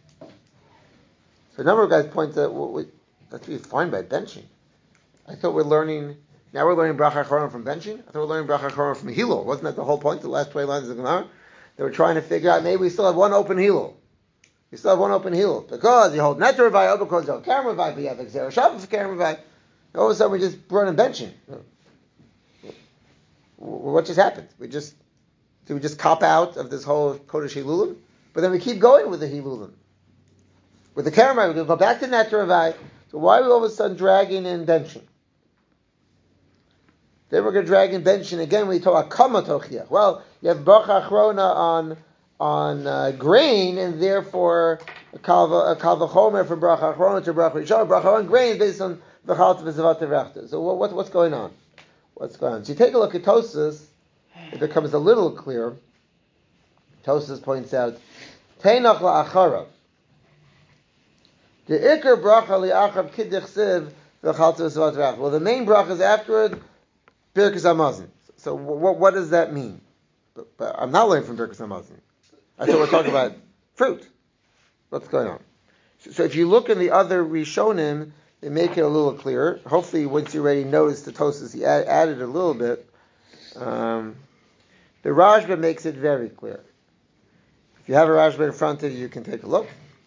So a number of guys point out, well, wait, that's what you find by benching. I thought we're learning, now we're learning bracha achrona from benching? I thought we're learning bracha achrona from hilul. Wasn't that the whole point, the last twenty lines of the Gemara? They were trying to figure out, maybe we still have one open hilul. You still have one open hilul. Because you hold net Ravai, or because you hold Karen Ravai, but you have Gzeir Shava for Karen Ravai. All of a sudden we just running benching. What just happened? We just, did we just cop out of this whole Kodesh Hilulim? But then we keep going with the Hilulim. With the Karen Ravai, we're going to go back to net Ravai. So why are we all of a sudden dragging in benching? Then we're going to drag in benching again when we talk about Kama Tochiach. Well, you have Bracha Achrona on on uh, grain, and therefore a Kal V'chomer from Bracha Achrona to Bracha Rishon. Bracha on grain is based on V'chalt V'zavat Terechta. So what, what, what's going on? What's going on? So you take a look at Tosas, it becomes a little clearer. Tosas points out, Teinach la'acharav. The ikar bracha li'acharav kidich siv v'chalt v'zavat terechta. Well, the main bracha is afterward, Birkas Hamazon. So what, what does that mean? But, but I'm not learning from Birkas Hamazon. I thought we're talking about fruit. What's going on? So, so if you look in the other Rishonim, they make it a little clearer. Hopefully, once you already noticed the Tosas, he add, added a little bit. Um, the Rashba makes it very clear. If you have a Rashba in front of you, you can take a look.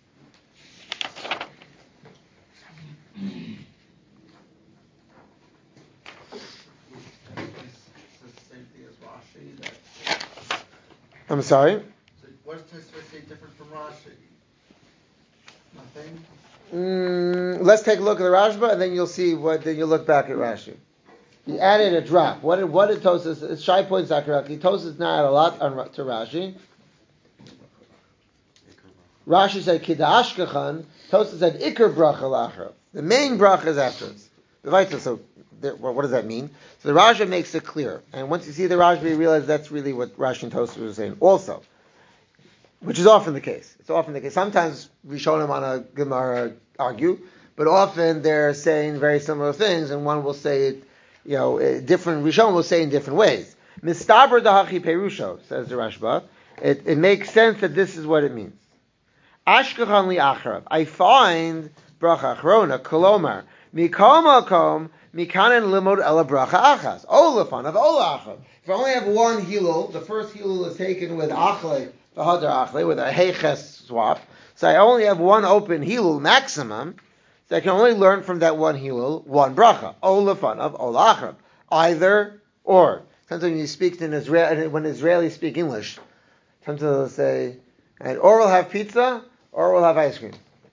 I'm sorry? So what's Tosfos say different from Rashi? Nothing? Mm, let's take a look at the Rashba, and then you'll see what. Then you'll look back at Rashi. He added a drop. What did what did Tosas? Shai points out correctly. Tosas not add a lot on, to Rashi. Rashi said Kiddush Kachan. Tosas said Iker Bracha Lachar. The main bracha is afterwards. So there, well, what does that mean? So the Rashi makes it clear, and once you see the Rashi, you realize that's really what Rashi and Tosas were saying. Also, which is often the case. It's often the case. Sometimes Rishonim on a Gemara argue, but often they're saying very similar things, and one will say it, you know, different. Rishonim will say in different ways. Mistaber dahachi perusho, says the Rashba. It, it makes sense that this is what it means. Ashkachan li acharav. I find bracha achrona kolomar mikol makom mikanen limod ela bracha achas. Olafan of ola acharav. If I only have one hilul, the first hilul is taken with achle. The hadar achle with a heiches swap. So I only have one open hilul maximum. So I can only learn from that one hilul, one bracha. O lefanav, o la'achrav. Either or. Sometimes when you speak in Israel, when Israelis speak English, sometimes they'll say, and or we'll have pizza, or we'll have ice cream.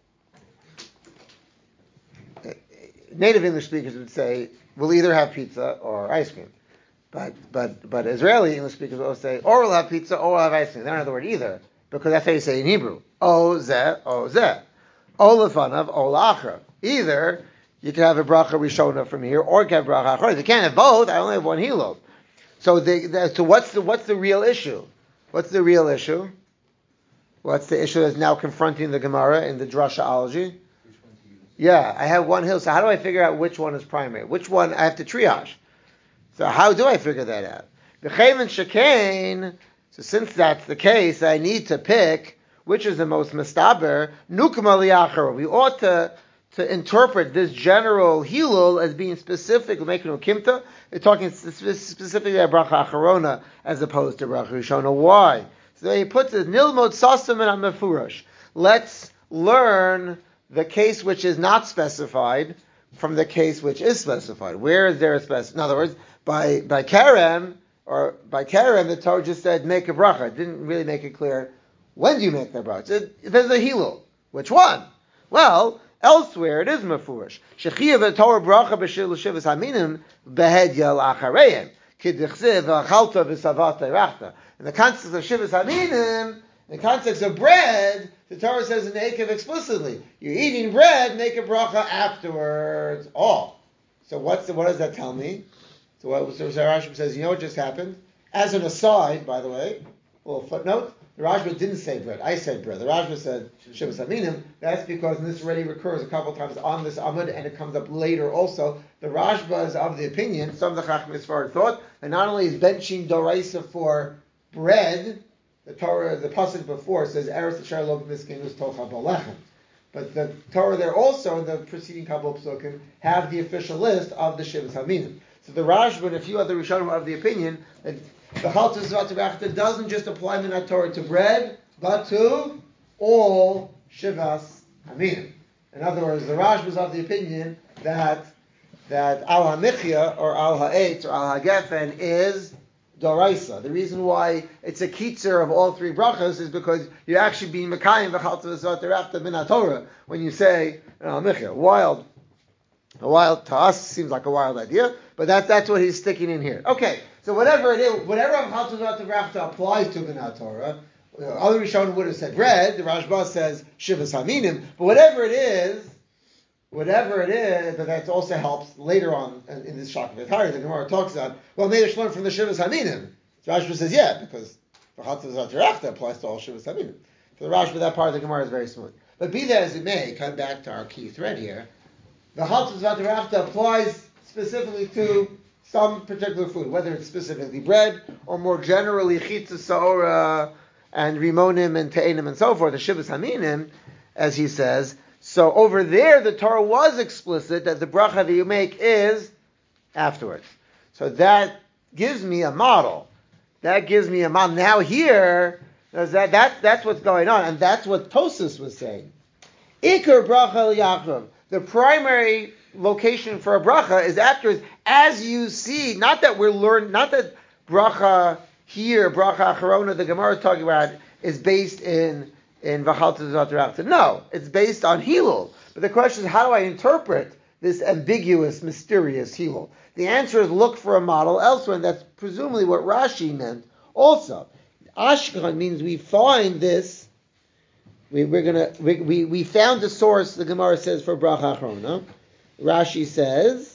Native English speakers would say, we'll either have pizza or ice cream. But but but Israeli English speakers will say, or we'll have pizza, or we'll have ice cream. They don't have the word either, because that's how you say in Hebrew. O zeh, o zeh. O lefanav, o la'achrav. Either you can have a bracha rishona from here, or you can have bracha achronis. You can't have both. I only have one hilul. So the, the, so what's the what's the real issue? What's the real issue? What's the issue that's now confronting the Gemara in the drashaology? Yeah, I have one hill. So how do I figure out which one is primary? Which one I have to triage? So how do I figure that out? B'chayim shekain. So since that's the case, I need to pick which is the most mistaber. Nukma liachar. We ought to to interpret this general hilul as being specific. We're making ukimta. They're talking specifically about bracha acharona as opposed to bracha rishona. Why? So he puts it nilmod sasam and amefurash. Let's learn the case which is not specified from the case which is specified. Where is there a specified? In other words, by by Karem, or by Karem, the Torah just said make a bracha. It didn't really make it clear when do you make that bracha. It said, there's a hilul. Which one? Well, elsewhere it is mafurish. Shechiyav Torah bracha b'shil shivas haminim behed yal achareim kidichsiv achalta v'savata rachta. In the context of shivas haminim, in the context of bread, the Torah says in the Ekev explicitly, you're eating bread, make a bracha afterwards. Oh, so what's the, what does that tell me? So what so Rashi says, you know what just happened? As an aside, by the way, a little footnote, the Rashba didn't say bread. I said bread. The Rashba said Shivas Aminim. That's because, and this already recurs a couple times on this Amud, and it comes up later also. The Rashba is of the opinion, some of the Chachmei Sfarad thought, that not only is benching Doraisa for bread, the Torah, the pasuk before says Eretz Asher Lo B'Miskin Us Tocha B'Lechem. But the Torah there also, in the preceding couple of psukim, have the official list of the Shivas Haminim. So the Rashba and a few other Rishonim are of the opinion that the Chaltus Vatavachta doesn't just apply Minat Torah to bread, but to all Shivas Haminim. In other words, the Rashba is of the opinion that that Al HaMichya or Al Ha'etz or Al HaGefen is Doraisa. The reason why it's a kitzer of all three brachas is because you're actually being Mekayim v'chaltus v'atarafta Minat Torah when you say Al HaMichya. Wild. A wild, to us, seems like a wild idea, but that, that's what he's sticking in here. Okay, so whatever it is, whatever Chaltus V'Atarafta applies to Minat Torah, you know, other Rishonim would have said bread, the Rashba says Shivas Haminim, but whatever it is, whatever it is, but that also helps later on in, in this Shak V'Tari, the Gemara talks about, well, made a learn from the Shivas Haminim. The Rashba says, yeah, because the Chaltus V'Atarafta applies to all Shivas Haminim. For the Rashba, that part of the Gemara is very smooth. But be that as it may, come back to our key thread here, the Chaltus V'Atarafta applies specifically to some particular food, whether it's specifically bread or more generally Chitza Saora and Rimonim and Te'enim and so forth, the Shivas Haminim, as he says. So over there, the Torah was explicit that the bracha that you make is afterwards. So that gives me a model. That gives me a model. Now here, that, that, that's what's going on, and that's what Tosas was saying. Iker bracha Yaakov. The primary location for a bracha is afterwards, as you see, not that we're learning, not that bracha here, bracha acharona, the Gemara is talking about, is based in, in V'chaltus V'Atarafta. No, it's based on Hilul. But the question is, how do I interpret this ambiguous, mysterious Hilul? The answer is look for a model elsewhere, and that's presumably what Rashi meant also. Ashkan means we find this. We, we're gonna we, we we found the source. The Gemara says for bracha achrona. Rashi says,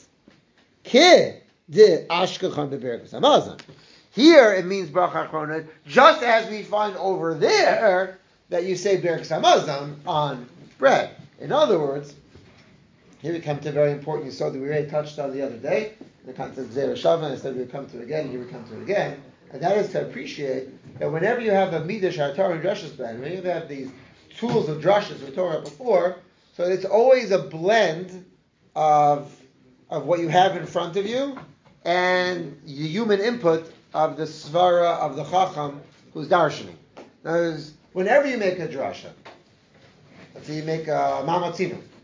"Ki de ashkachan beberkas hamazon." Here it means bracha achrona, just as we find over there that you say berkas hamazon on bread. In other words, here we come to a very important yisod that we already touched on the other day. In the context of Zera Shava, and said we would come to it again. Here we come to it again, and that is to appreciate that whenever you have a midrash haTorah and drashas blend, whenever you have these tools of drashas we talked about before, so it's always a blend of of what you have in front of you and the human input of the svara of the chacham who's darshaning. Now, whenever you make a drasha, let's say you make a mamatzinu,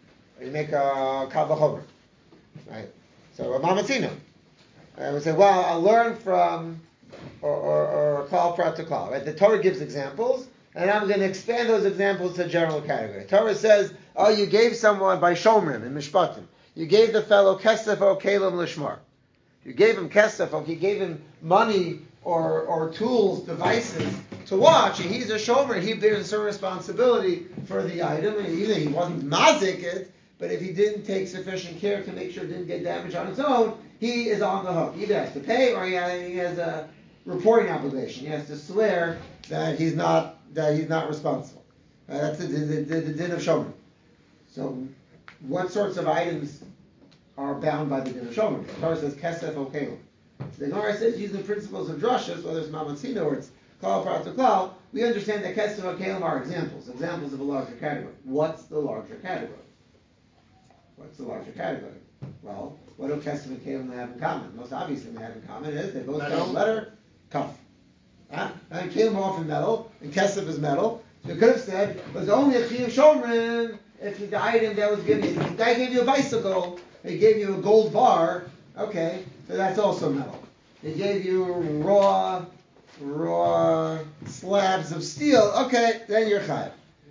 You make a kal v'chomer, right? So a mamatzino. I would say, well, I'll learn from, or or, or kal prat to kal, right? The Torah gives examples, and I'm going to expand those examples to general category. Torah says, oh, you gave someone by shomrim in mishpatim. You gave the fellow kesef or kelim lishmar. You gave him kesef, or you gave him money or or tools, devices to watch, and he's a shomer. He bears a certain responsibility for the item, and either he wasn't mazik it, but if he didn't take sufficient care to make sure it didn't get damaged on its own, he is on the hook. He either has to pay or he has, he has a reporting obligation. He has to swear that he's not that he's not responsible. Uh, that's the, the, the, the din of shomer. So, what sorts of items are bound by the din of shomer? The Torah says kesef o kelim. The Gemara says using the principles of drashas, whether it's mamatzino or it's klal prat to klal, we understand that kesef o kelim are examples, examples of a larger category. What's the larger category? What's the larger category? Well, what do kesef and kelim have in common? The most obvious thing they have in common is they both start with the letter kaf. Huh? And kelim are often metal, and kesef is metal. So you could have said, there's only a chiyuv shomrim if the item that was given you. The guy gave you a bicycle, he gave you a gold bar, okay, so that's also metal. He gave you raw, raw slabs of steel, okay, then you're chayav.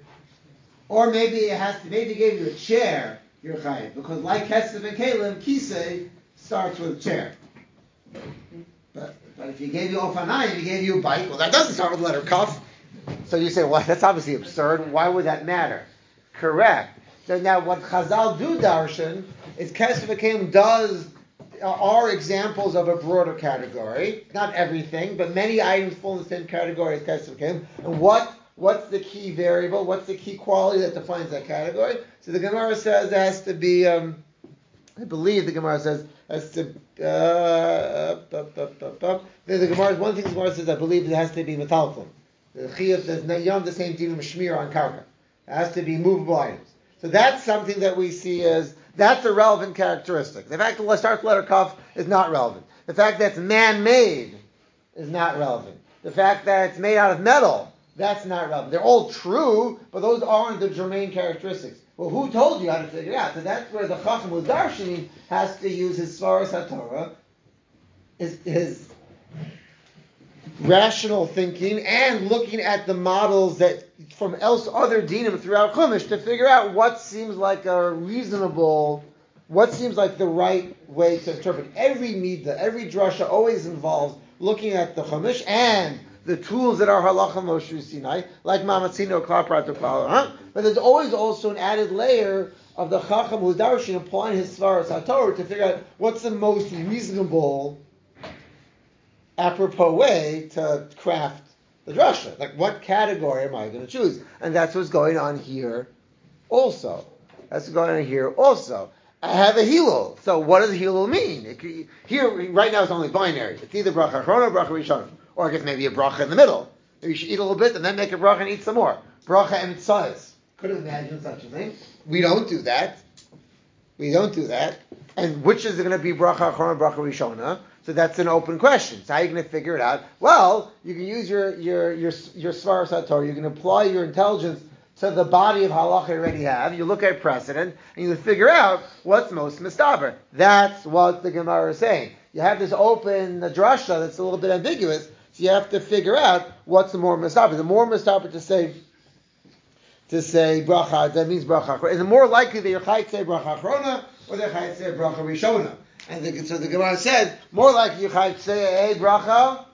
Or maybe it has to, maybe he gave you a chair, you're chayav, because like kesef and kelim, kisei starts with chair. But, but if he gave you ofanayim, he gave you a bike, well that doesn't start with the letter kaf. So you say, well, that's obviously absurd. Why would that matter? Correct. So now what Chazal do darshan is kesef and kelim does uh, are examples of a broader category. Not everything, but many items fall in the same category as kesef and kelim. And what what's the key variable? What's the key quality that defines that category? So the Gemara says it has to be. Um, I believe the Gemara says has to. Uh, bu, bu, bu, bu. The, the Gemara one thing the Gemara says I believe it has to be metalfim. The chiyuv says you don't have the same din of shmir on karka. It has to be movable items. So that's something that we see as that's a relevant characteristic. The fact that let's start with letter kaf is not relevant. The fact that it's man-made is not relevant. The fact that it's made out of metal, that's not relevant. They're all true, but those aren't the germane characteristics. Well, who told you how to figure it out? So that's where the chacham who's darshaning has to use his svaras haTorah, his, his rational thinking, and looking at the models that from else other dinim throughout Chumash to figure out what seems like a reasonable, what seems like the right way to interpret. Every midah, every drasha always involves looking at the Chumash and the tools that are halacha Moshe Sinai, like mamatzino, klal prat to klal, huh? But there's always also an added layer of the chacham who's darshan applying his svaras haTorah to figure out what's the most reasonable, apropos way to craft the drasha. Like, what category am I going to choose? And that's what's going on here also. That's what's going on here also. I have a hilul. So what does hilul mean? It could, here, right now, it's only binary. It's either bracha achrona or bracha rishona. Or I guess maybe a bracha in the middle. Maybe you should eat a little bit and then make a bracha and eat some more. Bracha and tzais. Could imagine such a thing. We don't do that. We don't do that. And which is going to be bracha achrona, bracha rishona? So that's an open question. So how are you going to figure it out? Well, you can use your your your your svaras haTorah. You can apply your intelligence to the body of halacha you already have. You look at precedent and you figure out what's most mistaber. That's what the Gemara is saying. You have this open drasha that's a little bit ambiguous, so you have to figure out what's the more mistaber. The more mistaber to say to say bracha, that means bracha achrona. Is it more likely that your chayit say bracha achrona or the chayit say bracha rishona? And the, so the Gemara says, more likely you chayit say a bracha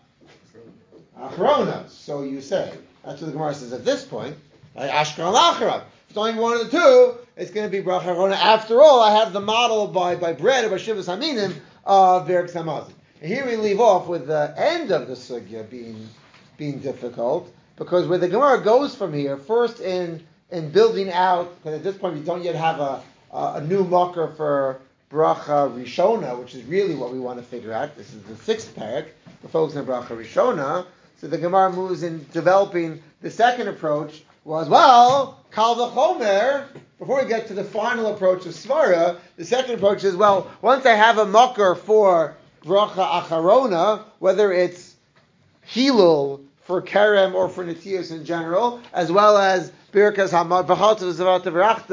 achrona. So you say. That's what the Gemara says at this point. Ashkan lacharav. If it's only one of the two, it's going to be bracha achrona. After all, I have the model by, by bread or by shivas haminim of Berik Samazim. And here we leave off with the end of the sugya being being difficult, because where the Gemara goes from here, first in in building out, because at this point we don't yet have a a, a new marker for bracha rishona, which is really what we want to figure out. This is the sixth parak. We're focusing on bracha rishona. So the Gemara moves in developing the second approach. Was, well, kal v'chomer, before we get to the final approach of Svara, the second approach is, well, once I have a makar for bracha acharona, whether it's hilul for kerem or for netius in general, as well as birkas hamad v'chalta v'zavata v'rachta for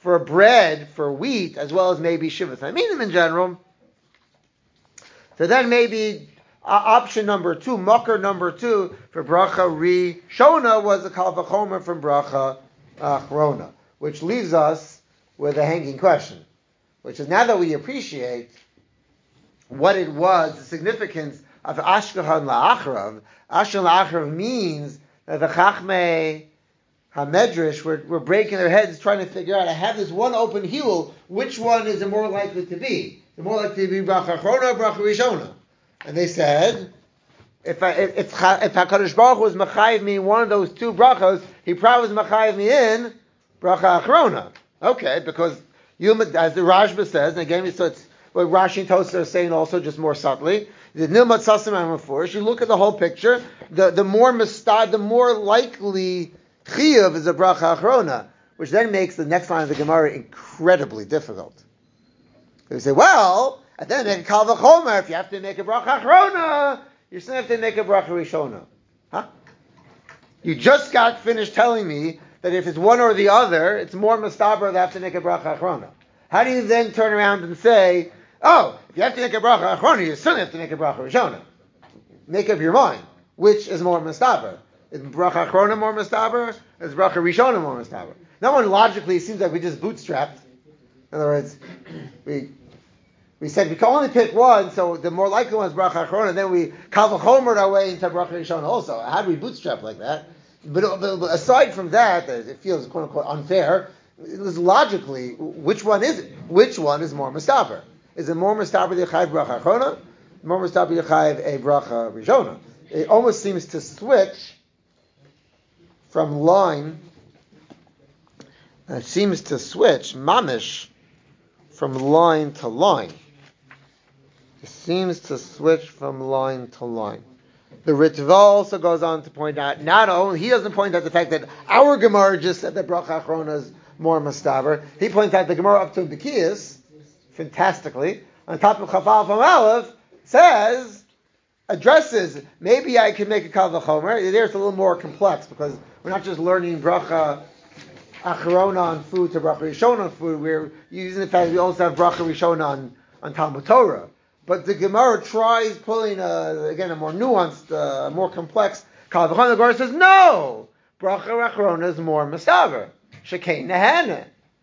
for bread, for wheat, as well as maybe shivas aminim in general. So then maybe uh, option number two, makar number two for bracha rishona was a kal vachomer from bracha achrona, which leaves us with a hanging question, which is now that we appreciate what it was, the significance of ashkahan la'achrav. Ashkahan la'achrav means that the chachmei hamedrash were, were breaking their heads trying to figure out, I have this one open heel, which one is it more likely to be? Is it more likely to be bracha achrona or bracha rishona? And they said, if I, if, if HaKadosh Baruch Hu was mechayiv me in one of those two brachos, he probably was mechayiv me in bracha achrona. Okay, because you, as the Rashba says, and again, so it's what Rashi and Tosafos are saying also, just more subtly. The Nilmat Sasim Amafurish. You look at the whole picture. The the more mistad, the more likely chiyuv is a bracha achrona, which then makes the next line of the Gemara incredibly difficult. They say, well, and then make a kal vachomer. If you have to make a bracha achrona, you still have to make a bracha rishona. Huh? You just got finished telling me that if it's one or the other, it's more mustaber to have to make a bracha achrona. How do you then turn around and say, oh, if you have to make a bracha achrona, you certainly have to make a bracha rishona? Make up your mind. Which is more mustaber? Is bracha achrona more mustaber? Is bracha rishona more mustaber? No one logically, it seems like we just bootstrapped. In other words, we we said we can only pick one, so the more likely one is bracha achrona, and then we kal vachomered our way into bracha rishona also. How do we bootstrap like that? But, but, but aside from that, it feels quote unquote unfair. Logically, which one is it? Which one is more mustaber? Is it more mustaber the chayiv bracha achrona? More mustaber the chayiv a bracha rishona? It almost seems to switch from line. It seems to switch mamish from line to line. It seems to switch from line to line. The Ritva also goes on to point out, not only, he doesn't point out the fact that our Gemara just said that bracha achrona is more mustaber. He points out the Gemara up to Bekiyas, fantastically, on top of Chafal from Aleph, says, addresses, maybe I can make a kal vachomer. There it's a little more complex, because we're not just learning bracha achrona on food to bracha rishona on food, we're using the fact that we also have bracha rishona on, on Talmud Torah. But the Gemara tries pulling, a, again, a more nuanced, uh, more complex kal vachomer. The Gemara says, no! Bracha achrona is more mustaber. Shekein nehane.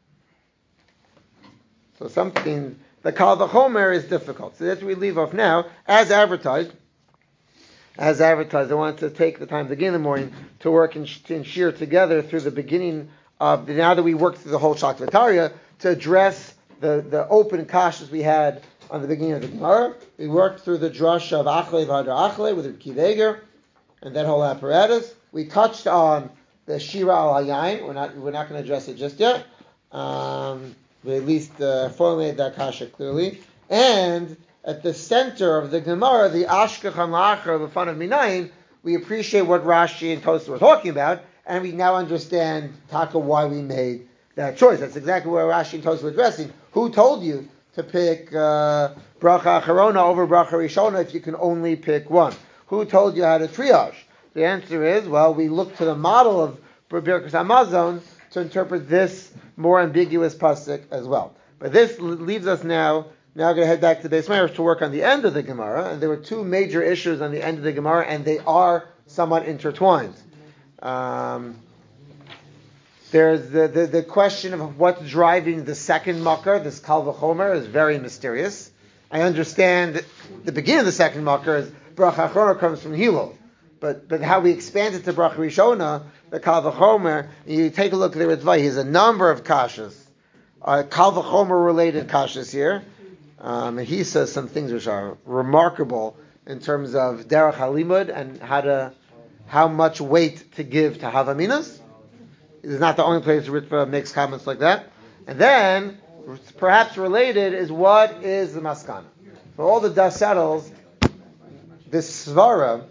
So something, the kal vachomer is difficult. So that's what we leave off now. As advertised, as advertised, I wanted to take the time to begin in the morning to work in, in shir together through the beginning of, now that we worked through the whole Shakvataria, to address the, the open kashas we had on the beginning of the Gemara. We worked through the drush of Achle V'Hadar Achle with Reb Kiva and that whole apparatus. We touched on the Shira al Hayayin. We're not we're not going to address it just yet. Um, we at least uh, formulated that kasha clearly. And at the center of the Gemara, the Ashkechan La'achar, the fun of Minayin, we appreciate what Rashi and Tosafos were talking about, and we now understand Taka why we made that choice. That's exactly where Rashi and Tosafos were addressing. Who told you to pick uh, bracha achrona over bracha rishona if you can only pick one? Who told you how to triage? The answer is, well, we look to the model of Birkas Hamazon to interpret this more ambiguous pasuk as well. But this leaves us now, now we're going to head back to Beis Meir to work on the end of the Gemara, and there were two major issues on the end of the Gemara, and they are somewhat intertwined. Um, there's the, the, the question of what's driving the second makar, this kal vachomer, is very mysterious. I understand the beginning of the second makar is bracha achrona comes from Hillel. But but how we expand it to bracha rishona, the kal vachomer, you take a look at the Ritva, he has a number of kashas, uh, kal vachomer related kashas here, um, and he says some things which are remarkable in terms of derech halimud and how to how much weight to give to havaminas. It is not the only place Ritva makes comments like that. And then, perhaps related, is what is the maskana. For all the dust settles, this svara.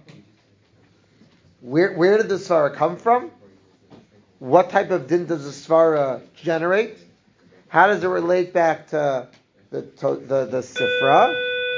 Where where did the svara come from? What type of din does the svara generate? How does it relate back to the to, the, the sifra?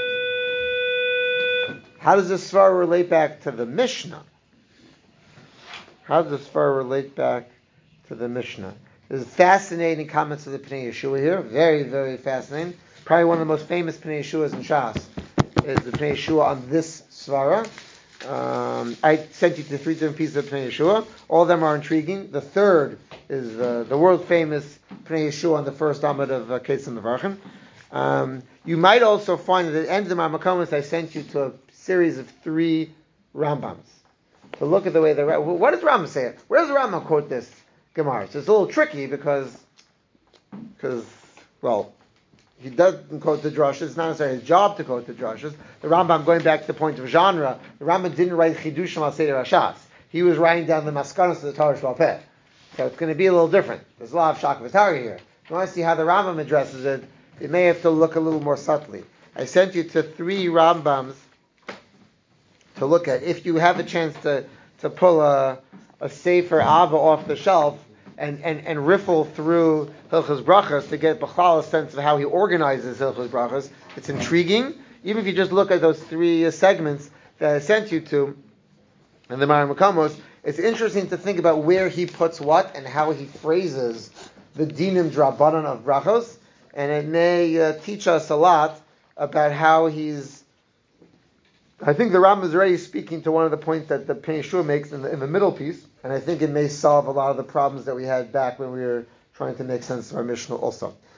How does the svara relate back to the Mishnah? How does the svara relate back to the Mishnah? There's fascinating comments of the Pnei Yeshua here. Very, very fascinating. Probably one of the most famous Pnei Yeshuas in Shas is the Pnei Yeshua on this Svara. Um, I sent you to three different pieces of Pnei Yeshua. All of them are intriguing. The third is uh, the world famous Pnei Yeshua on the first Amud of uh, Ketzim Mevarchim. Um, you might also find at the end of the Marmakomis I sent you to a series of three Rambams. So look at the way the what does Rambam say? Where does the Rambam quote this Gemara? So it's a little tricky because because well. He doesn't quote the drushes. It's not necessarily his job to quote the drushes. The Rambam, going back to the point of genre, the Rambam didn't write Chidushim al Seder Hashas. He was writing down the Maskanos of the Torah Shval Peh. So it's going to be a little different. There's a lot of Shakavatari here. If you want to see how the Rambam addresses it, it may have to look a little more subtly. I sent you to three Rambams to look at. If you have a chance to, to pull a, a Sefer Ava off the shelf, And, and, and riffle through Hilchos Brachos to get B'chlal a sense of how he organizes Hilchos Brachos. It's intriguing. Even if you just look at those three uh, segments that I sent you to in the Marim Makamos, it's interesting to think about where he puts what and how he phrases the Dinim Drabanan of Brachos, and it may uh, teach us a lot about how he's. I think the Rambam is already speaking to one of the points that the Pnei Yeshua makes in the, in the middle piece, and I think it may solve a lot of the problems that we had back when we were trying to make sense of our Mishnah also.